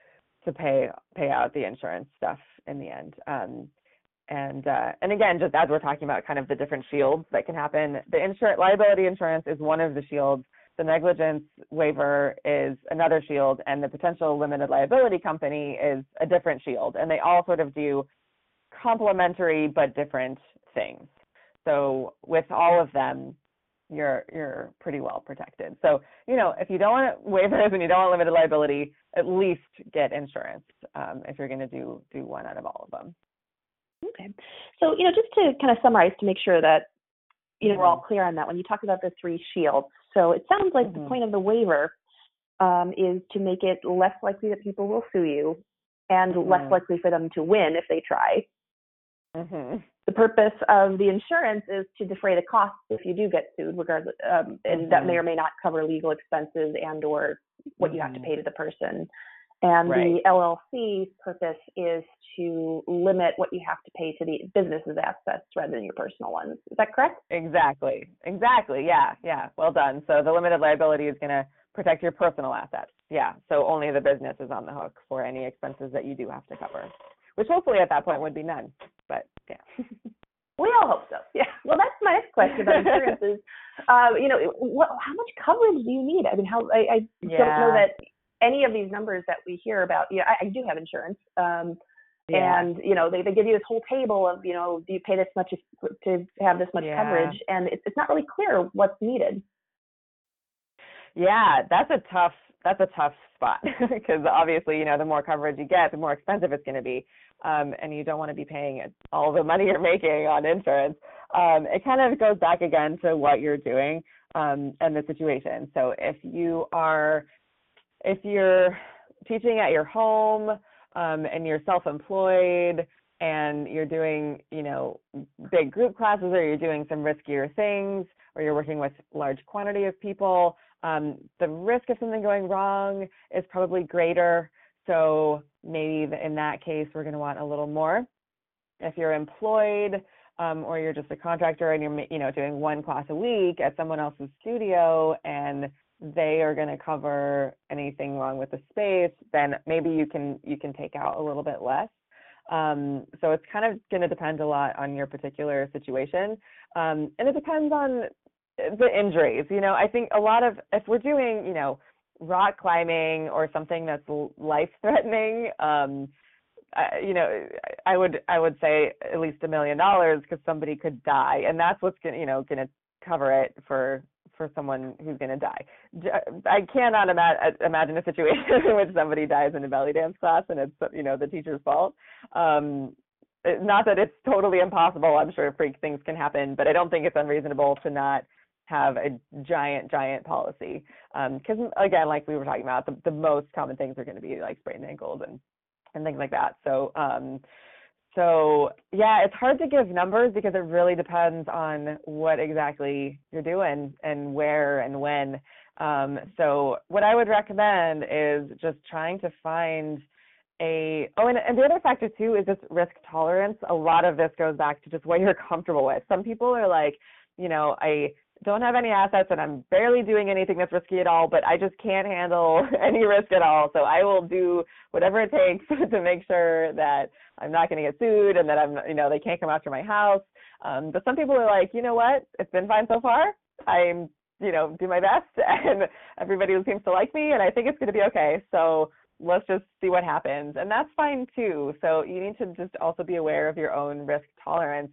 to pay out the insurance stuff in the end. And again, just as we're talking about kind of the different shields that can happen, the liability insurance is one of the shields. The negligence waiver is another shield, and the potential limited liability company is a different shield. And they all sort of do complementary but different things. So with all of them, you're pretty well protected. So, if you don't want waivers and you don't want limited liability, at least get insurance if you're going to do one out of all of them. Okay. So, just to kind of summarize to make sure that, we're all clear on that, when you talk about the three shields, so it sounds like the point of the waiver is to make it less likely that people will sue you and less likely for them to win if they try. The purpose of the insurance is to defray the costs if you do get sued, regardless, and that may or may not cover legal expenses and or what you have to pay to the person. And the LLC's purpose is to limit what you have to pay to the business's assets rather than your personal ones. Is that correct? Exactly. Yeah. Well done. So the limited liability is going to protect your personal assets. Yeah. So only the business is on the hook for any expenses that you do have to cover, which hopefully at that point would be none. But yeah. We all hope so. Yeah. Well, that's my next question about insurances. How much coverage do you need? I mean, I don't know that any of these numbers that we hear about. I do have insurance, and they give you this whole table of do you pay this much to have this much coverage, and it's not really clear what's needed. Yeah, that's a tough spot because obviously the more coverage you get, the more expensive it's going to be. And you don't want to be paying all the money you're making on insurance. It kind of goes back again to what you're doing and the situation. So if you're teaching at your home and you're self-employed and you're doing, big group classes, or you're doing some riskier things, or you're working with large quantity of people, the risk of something going wrong is probably greater. So maybe in that case, we're going to want a little more. If you're employed or you're just a contractor and you're doing one class a week at someone else's studio and they are going to cover anything wrong with the space, then maybe you can take out a little bit less. So it's kind of going to depend a lot on your particular situation. And it depends on the injuries. I think if we're doing, rock climbing or something that's life-threatening, I would say at least $1 million because somebody could die, and that's what's going to cover it for someone who's going to die. I cannot imagine a situation in which somebody dies in a belly dance class and it's the teacher's fault. Not that it's totally impossible. I'm sure freak things can happen, but I don't think it's unreasonable to not have a giant policy. Because again, like we were talking about, the most common things are going to be like sprained ankles and things like that. So yeah, it's hard to give numbers because it really depends on what exactly you're doing and where and when. So what I would recommend is just trying to find and the other factor too is just risk tolerance. A lot of this goes back to just what you're comfortable with. Some people are like, I don't have any assets and I'm barely doing anything that's risky at all, but I just can't handle any risk at all. So I will do whatever it takes to make sure that I'm not going to get sued and that they can't come after my house. But some people are like, you know what? It's been fine so far. I'm, do my best and everybody seems to like me and I think it's going to be okay. So let's just see what happens. And that's fine too. So you need to just also be aware of your own risk tolerance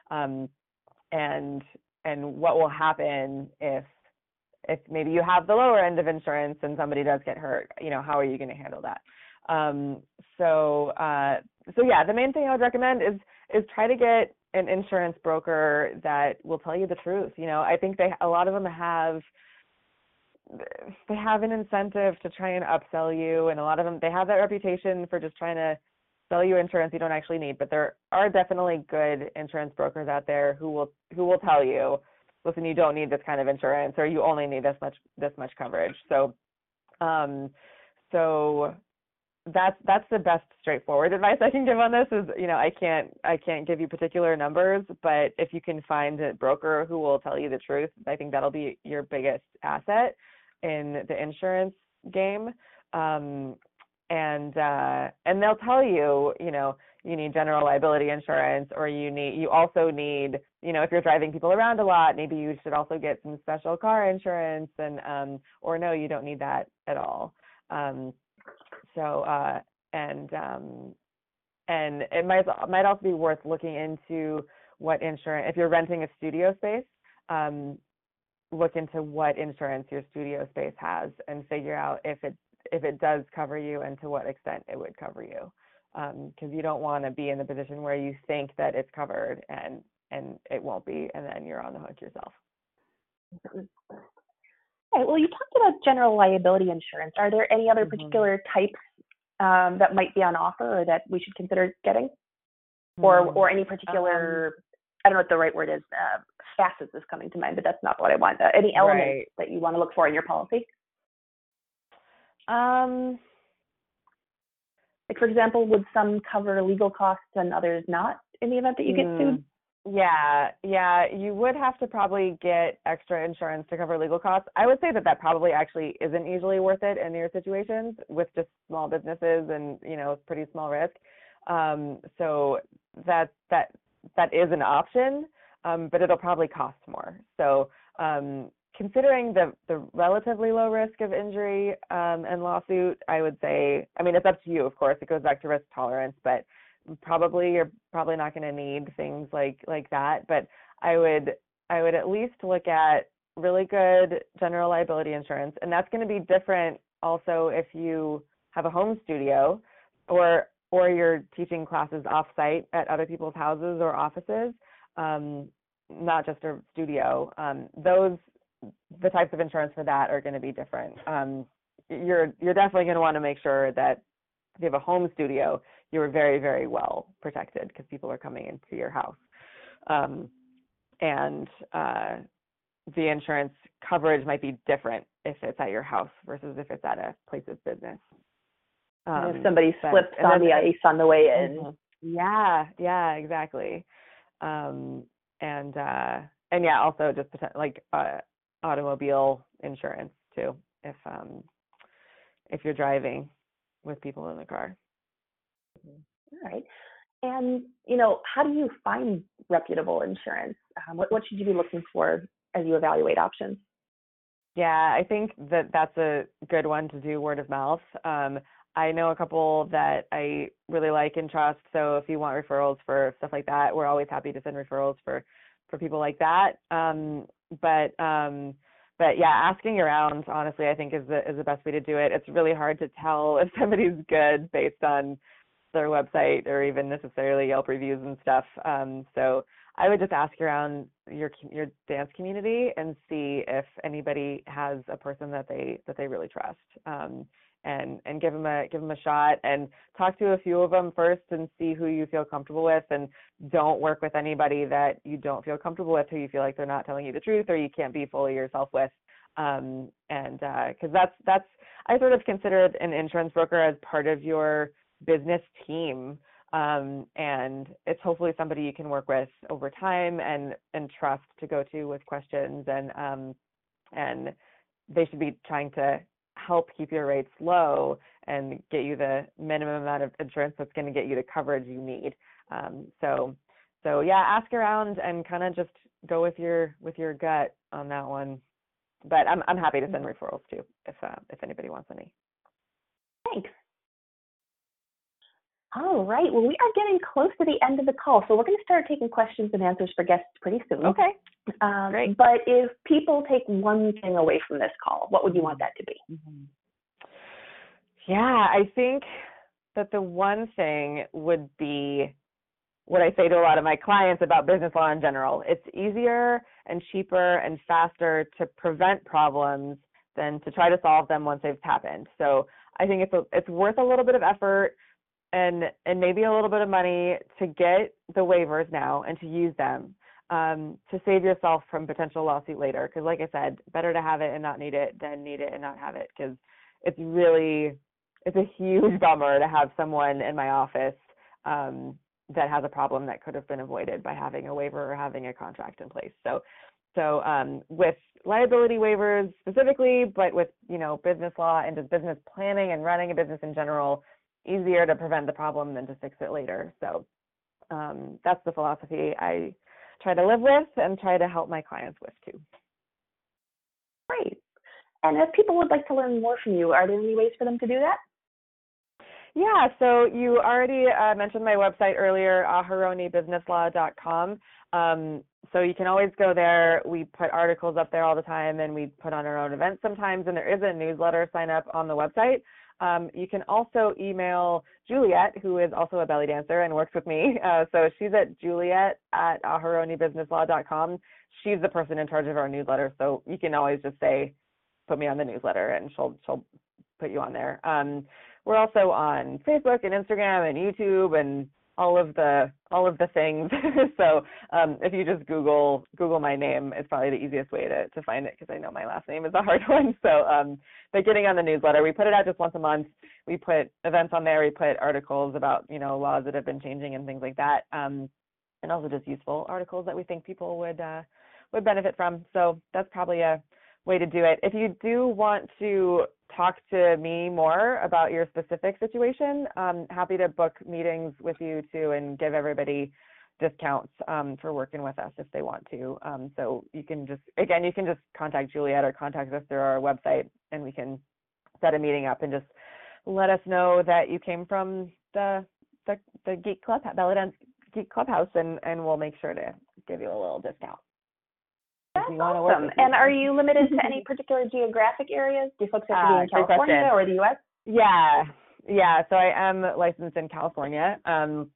and what will happen if maybe you have the lower end of insurance and somebody does get hurt, how are you going to handle that? So yeah, the main thing I would recommend is try to get an insurance broker that will tell you the truth. I think a lot of them have an incentive to try and upsell you, and a lot of them, they have that reputation for just trying to sell you insurance you don't actually need. But there are definitely good insurance brokers out there who will tell you, listen, you don't need this kind of insurance, or you only need this much coverage. So that's the best straightforward advice I can give on this is, I can't give you particular numbers, but if you can find a broker who will tell you the truth, I think that'll be your biggest asset in the insurance game. and they'll tell you, you need general liability insurance, or you also need, if you're driving people around a lot, maybe you should also get some special car insurance, or no, you don't need that at all. And it might also be worth looking into what insurance, if you're renting a studio space, look into what insurance your studio space has and figure out if it does cover you and to what extent it would cover you. Because you don't want to be in the position where you think that it's covered and it won't be, and then you're on the hook yourself. Okay, well, you talked about general liability insurance. Are there any other particular types that might be on offer or that we should consider getting? Or any particular, I don't know what the right word is, facets is coming to mind, but that's not what I want. Any elements that you want to look for in your policy? Like, for example, would some cover legal costs and others not in the event that you get sued? Yeah, you would have to probably get extra insurance to cover legal costs. I would say that probably actually isn't usually worth it in your situations with just small businesses and, pretty small risk. So that is an option, but it'll probably cost more. So considering the relatively low risk of injury and lawsuit, I would say, it's up to you, of course. It goes back to risk tolerance, but you're probably not going to need things like that. But I would at least look at really good general liability insurance, and that's going to be different also if you have a home studio or you're teaching classes off-site at other people's houses or offices, not just a studio. The types of insurance for that are going to be different. You're definitely going to want to make sure that if you have a home studio, you are very, very well protected because people are coming into your house. And the insurance coverage might be different if it's at your house versus if it's at a place of business. If somebody slips on the ice on the way in. Yeah, exactly. Also just automobile insurance too, if you're driving with people in the car. All right. And, how do you find reputable insurance? What should you be looking for as you evaluate options? Yeah, I think that's a good one to do, word of mouth. I know a couple that I really like and trust. So if you want referrals for stuff like that, we're always happy to send referrals for people like that. But yeah, asking around, honestly, I think is the best way to do it. It's really hard to tell if somebody's good based on their website or even necessarily Yelp reviews and stuff. So I would just ask around your dance community and see if anybody has a person that they really trust. And give them a shot and talk to a few of them first and see who you feel comfortable with, and don't work with anybody that you don't feel comfortable with, who you feel like they're not telling you the truth or you can't be fully yourself with. Because that's I sort of consider an insurance broker as part of your business team, and it's hopefully somebody you can work with over time and trust to go to with questions, and they should be trying to help keep your rates low and get you the minimum amount of insurance that's going to get you the coverage you need. So yeah, ask around and kind of just go with your gut on that one. But I'm happy to send referrals too if anybody wants any. Thanks. All right. Well, we are getting close to the end of the call, so we're going to start taking questions and answers for guests pretty soon. Okay. Great. But if people take one thing away from this call, what would you want that to be? Mm-hmm. Yeah, I think that the one thing would be what I say to a lot of my clients about business law in general. It's easier and cheaper and faster to prevent problems than to try to solve them once they've happened. So I think it's worth a little bit of effort and maybe a little bit of money to get the waivers now and to use them to save yourself from potential lawsuit later. Because like I said, better to have it and not need it than need it and not have it, because it's a huge bummer to have someone in my office that has a problem that could have been avoided by having a waiver or having a contract in place. So So with liability waivers specifically, but with, business law and just business planning and running a business in general, easier to prevent the problem than to fix it later. So that's the philosophy I try to live with and try to help my clients with too. Great. And if people would like to learn more from you, are there any ways for them to do that? Yeah, so you already mentioned my website earlier, aharonibusinesslaw.com. So you can always go there. We put articles up there all the time, and we put on our own events sometimes, and there is a newsletter sign up on the website. You can also email Juliet, who is also a belly dancer and works with me. So she's at juliet@aharonibusinesslaw.com. She's the person in charge of our newsletter, so you can always just say, put me on the newsletter, and she'll put you on there. We're also on Facebook and Instagram and YouTube and all of the things. So if you just Google my name, it's probably the easiest way to find it, because I know my last name is a hard one. So but getting on the newsletter, we put it out just once a month. We put events on there. We put articles about laws that have been changing and things like that, and also just useful articles that we think people would benefit from. So that's probably a way to do it. If you do want to talk to me more about your specific situation, I'm happy to book meetings with you too and give everybody discounts for working with us if they want to. So you can just contact Juliet or contact us through our website, and we can set a meeting up and just let us know that you came from the Geek Club, Belly Dance Geek Clubhouse, and we'll make sure to give you a little discount. That's awesome. And are you limited to any particular geographic areas? Do folks have to be in California or the U.S.? Yeah. So I am licensed in California. The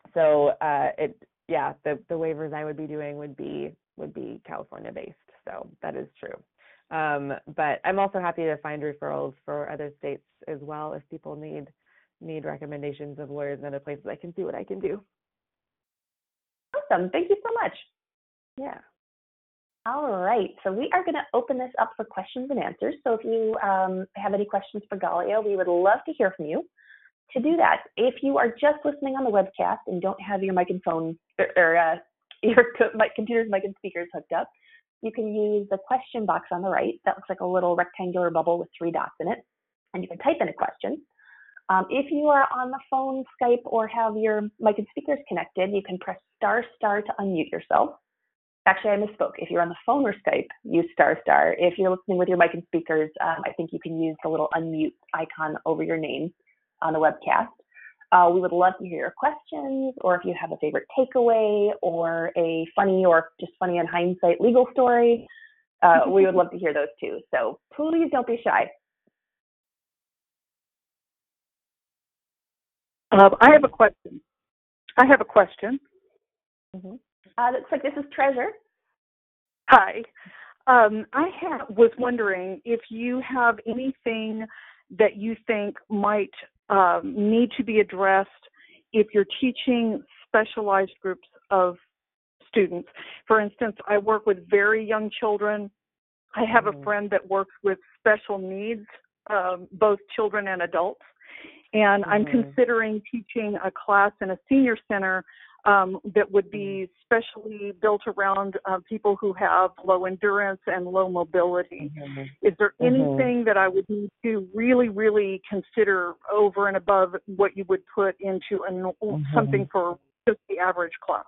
waivers I would be doing would be California based. So that is true. But I'm also happy to find referrals for other states as well if people need recommendations of lawyers in other places. I can see what I can do. Awesome. Thank you so much. Yeah. All right, so we are going to open this up for questions and answers. So if you have any questions for Galia, we would love to hear from you. To do that, if you are just listening on the webcast and don't have your mic and phone or your computer's mic and speakers hooked up, you can use the question box on the right. That looks like a little rectangular bubble with 3 dots in it, and you can type in a question. If you are on the phone, Skype, or have your mic and speakers connected, you can press ** to unmute yourself. Actually, I misspoke. If you're on the phone or Skype, use **. If you're listening with your mic and speakers, I think you can use the little unmute icon over your name on the webcast. We would love to hear your questions, or if you have a favorite takeaway or a funny or just funny in hindsight legal story, we would love to hear those too. So please don't be shy. I have a question. Mm-hmm. Looks like this is Treasure. Hi. Was wondering if you have anything that you think might need to be addressed if you're teaching specialized groups of students. For instance, I work with very young children. I have a friend that works with special needs, both children and adults. And I'm considering teaching a class in a senior center that would be specially built around people who have low endurance and low mobility. Is there anything that I would need to really, really consider over and above what you would put into something for just the average class?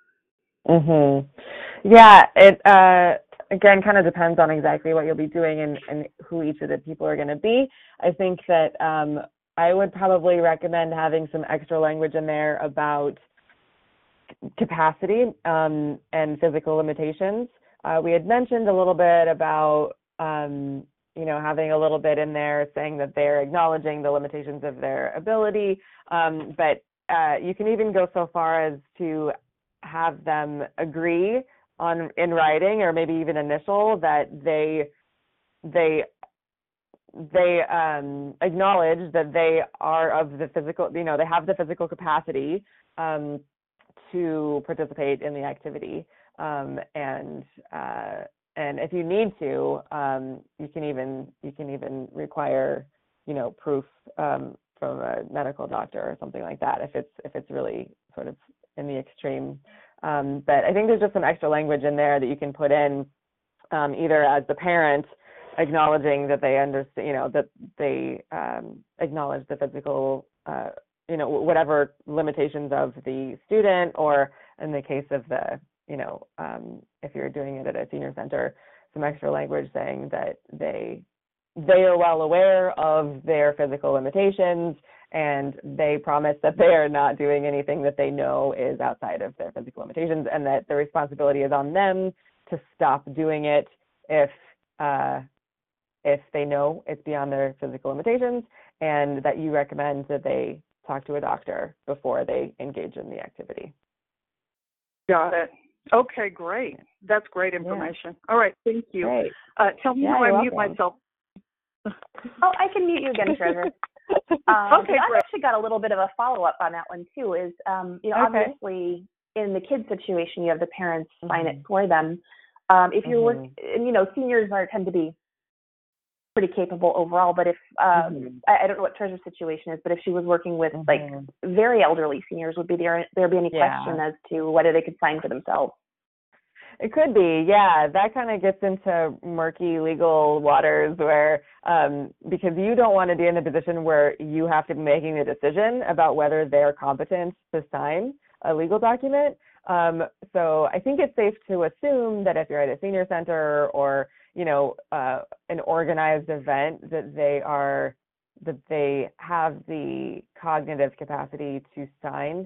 Yeah, it again kind of depends on exactly what you'll be doing and who each of the people are going to be. I think that I would probably recommend having some extra language in there about capacity and physical limitations. We had mentioned a little bit about, having a little bit in there saying that they're acknowledging the limitations of their ability, but you can even go so far as to have them agree in writing or maybe even initial that they acknowledge that they are of the physical, they have the physical capacity to participate in the activity. And if you need to, you can even require, proof from a medical doctor or something like that if it's really sort of in the extreme. But I think there's just some extra language in there that you can put in either as the parent acknowledging that they understand, that they acknowledge the physical, whatever limitations of the student, or in the case of the, if you're doing it at a senior center, some extra language saying that they are well aware of their physical limitations, and they promise that they are not doing anything that they know is outside of their physical limitations, and that the responsibility is on them to stop doing it if they know it's beyond their physical limitations, and that you recommend that they talk to a doctor before they engage in the activity. Got it. Okay, great. That's great information. Yeah. All right, thank you. Great. Tell me how I mute myself. Oh, I can mute you again, Treasure. Okay, I've actually got a little bit of a follow-up on that one, too, is, obviously, in the kids' situation, you have the parents sign it for them. If you're working, seniors tend to be pretty capable overall, but if, I don't know what Treasure's situation is, but if she was working with, like, very elderly seniors, would there be any question as to whether they could sign for themselves? It could be, yeah. That kind of gets into murky legal waters where, because you don't want to be in a position where you have to be making a decision about whether they're competent to sign a legal document. So I think it's safe to assume that if you're at a senior center or, an organized event, that they have the cognitive capacity to sign.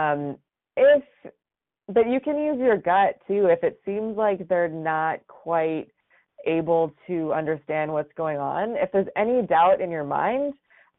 But you can use your gut too if it seems like they're not quite able to understand what's going on. If there's any doubt in your mind,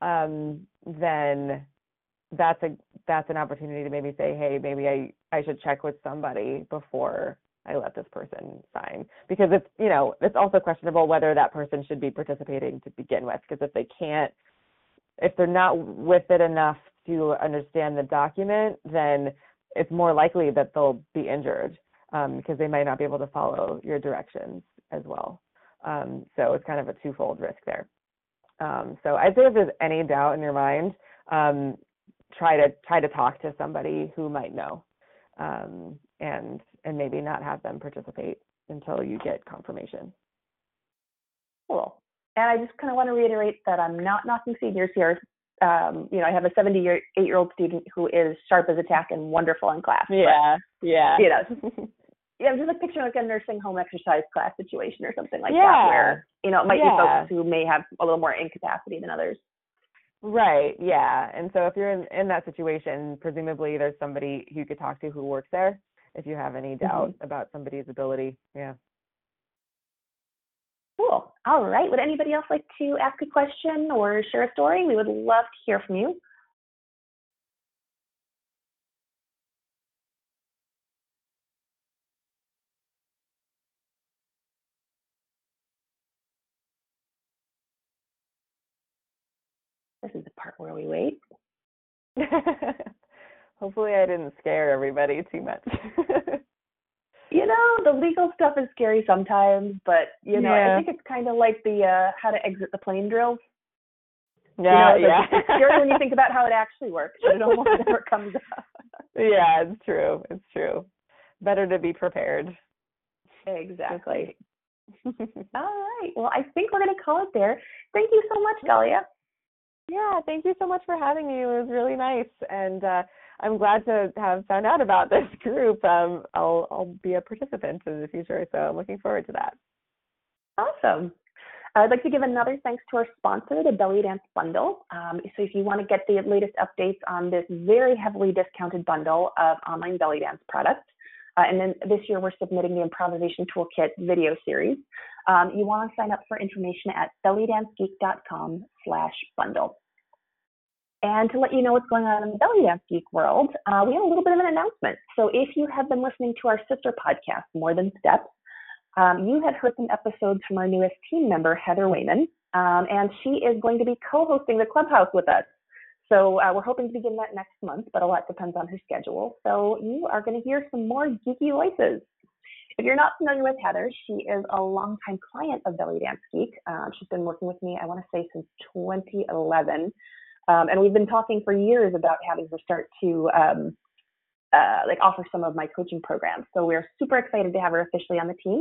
then that's an opportunity to maybe say, hey, maybe I should check with somebody before I let this person sign, because it's also questionable whether that person should be participating to begin with, because if they're not with it enough to understand the document, then it's more likely that they'll be injured because they might not be able to follow your directions as well. So it's kind of a twofold risk there. So I'd say if there's any doubt in your mind, try to talk to somebody who might know, and maybe not have them participate until you get confirmation. Cool. And I just kind of want to reiterate that I'm not knocking seniors here. I have a 78-year-old student who is sharp as a tack and wonderful in class. Yeah. I'm just like picturing like a nursing home exercise class situation or something like that, where, it might be folks who may have a little more incapacity than others. Right, yeah. And so if you're in that situation, presumably there's somebody you could talk to who works there if you have any doubt about somebody's ability. Yeah. Cool. All right. Would anybody else like to ask a question or share a story? We would love to hear from you. This is the part where we wait. Hopefully I didn't scare everybody too much. The legal stuff is scary sometimes, but, I think it's kind of like the how to exit the plane drills. Yeah, It's scary when you think about how it actually works, but it almost never comes up. Yeah, it's true. It's true. Better to be prepared. Exactly. All right. Well, I think we're going to call it there. Thank you so much, Galia. Yeah, thank you so much for having me. It was really nice, and I'm glad to have found out about this group. I'll be a participant in the future, so I'm looking forward to that. Awesome. I'd like to give another thanks to our sponsor, the Belly Dance Bundle. So if you want to get the latest updates on this very heavily discounted bundle of online belly dance products, and then this year we're submitting the Improvisation Toolkit video series, you want to sign up for information at bellydancegeek.com/bundle. And to let you know what's going on in the Belly Dance Geek world, we have a little bit of an announcement. So if you have been listening to our sister podcast, More Than Steps, you have heard some episodes from our newest team member, Heather Wayman, and she is going to be co-hosting the Clubhouse with us. So we're hoping to begin that next month, but a lot depends on her schedule. So you are going to hear some more geeky voices. If you're not familiar with Heather, she is a longtime client of Belly Dance Geek. She's been working with me, I want to say, since 2011. And we've been talking for years about having her start to offer some of my coaching programs. So we're super excited to have her officially on the team.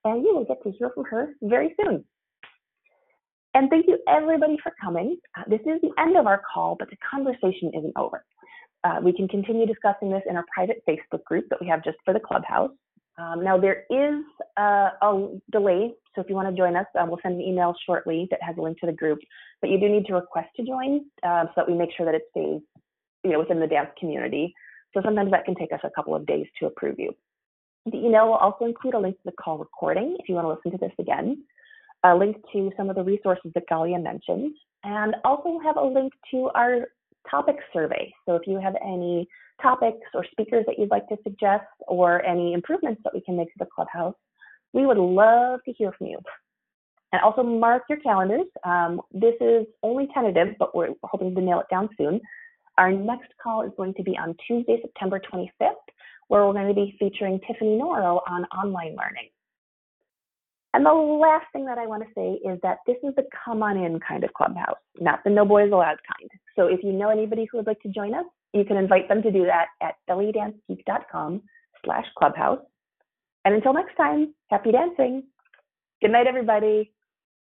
and you will get to hear from her very soon. And thank you everybody for coming. This is the end of our call, but the conversation isn't over. We can continue discussing this in our private Facebook group that we have just for the Clubhouse. Now there is a delay, so if you want to join us, we'll send an email shortly that has a link to the group, but you do need to request to join so that we make sure that it stays within the dance community. So sometimes that can take us a couple of days to approve you. The email will also include a link to the call recording if you want to listen to this again, a link to some of the resources that Galia mentioned, and also have a link to our topic survey. So if you have any topics or speakers that you'd like to suggest or any improvements that we can make to the Clubhouse, we would love to hear from you. And also mark your calendars. This is only tentative, but we're hoping to nail it down soon. Our next call is going to be on Tuesday, September 25th, where we're going to be featuring Tiffany Norro on online learning. And the last thing that I want to say is that this is the come on in kind of Clubhouse, not the no boys allowed kind. So if you know anybody who would like to join us, you can invite them to do that at bellydancegeek.com/clubhouse. And until next time, happy dancing. Good night, everybody.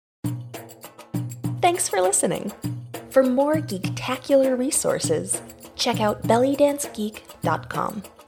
Thanks for listening. For more geektacular resources, check out bellydancegeek.com.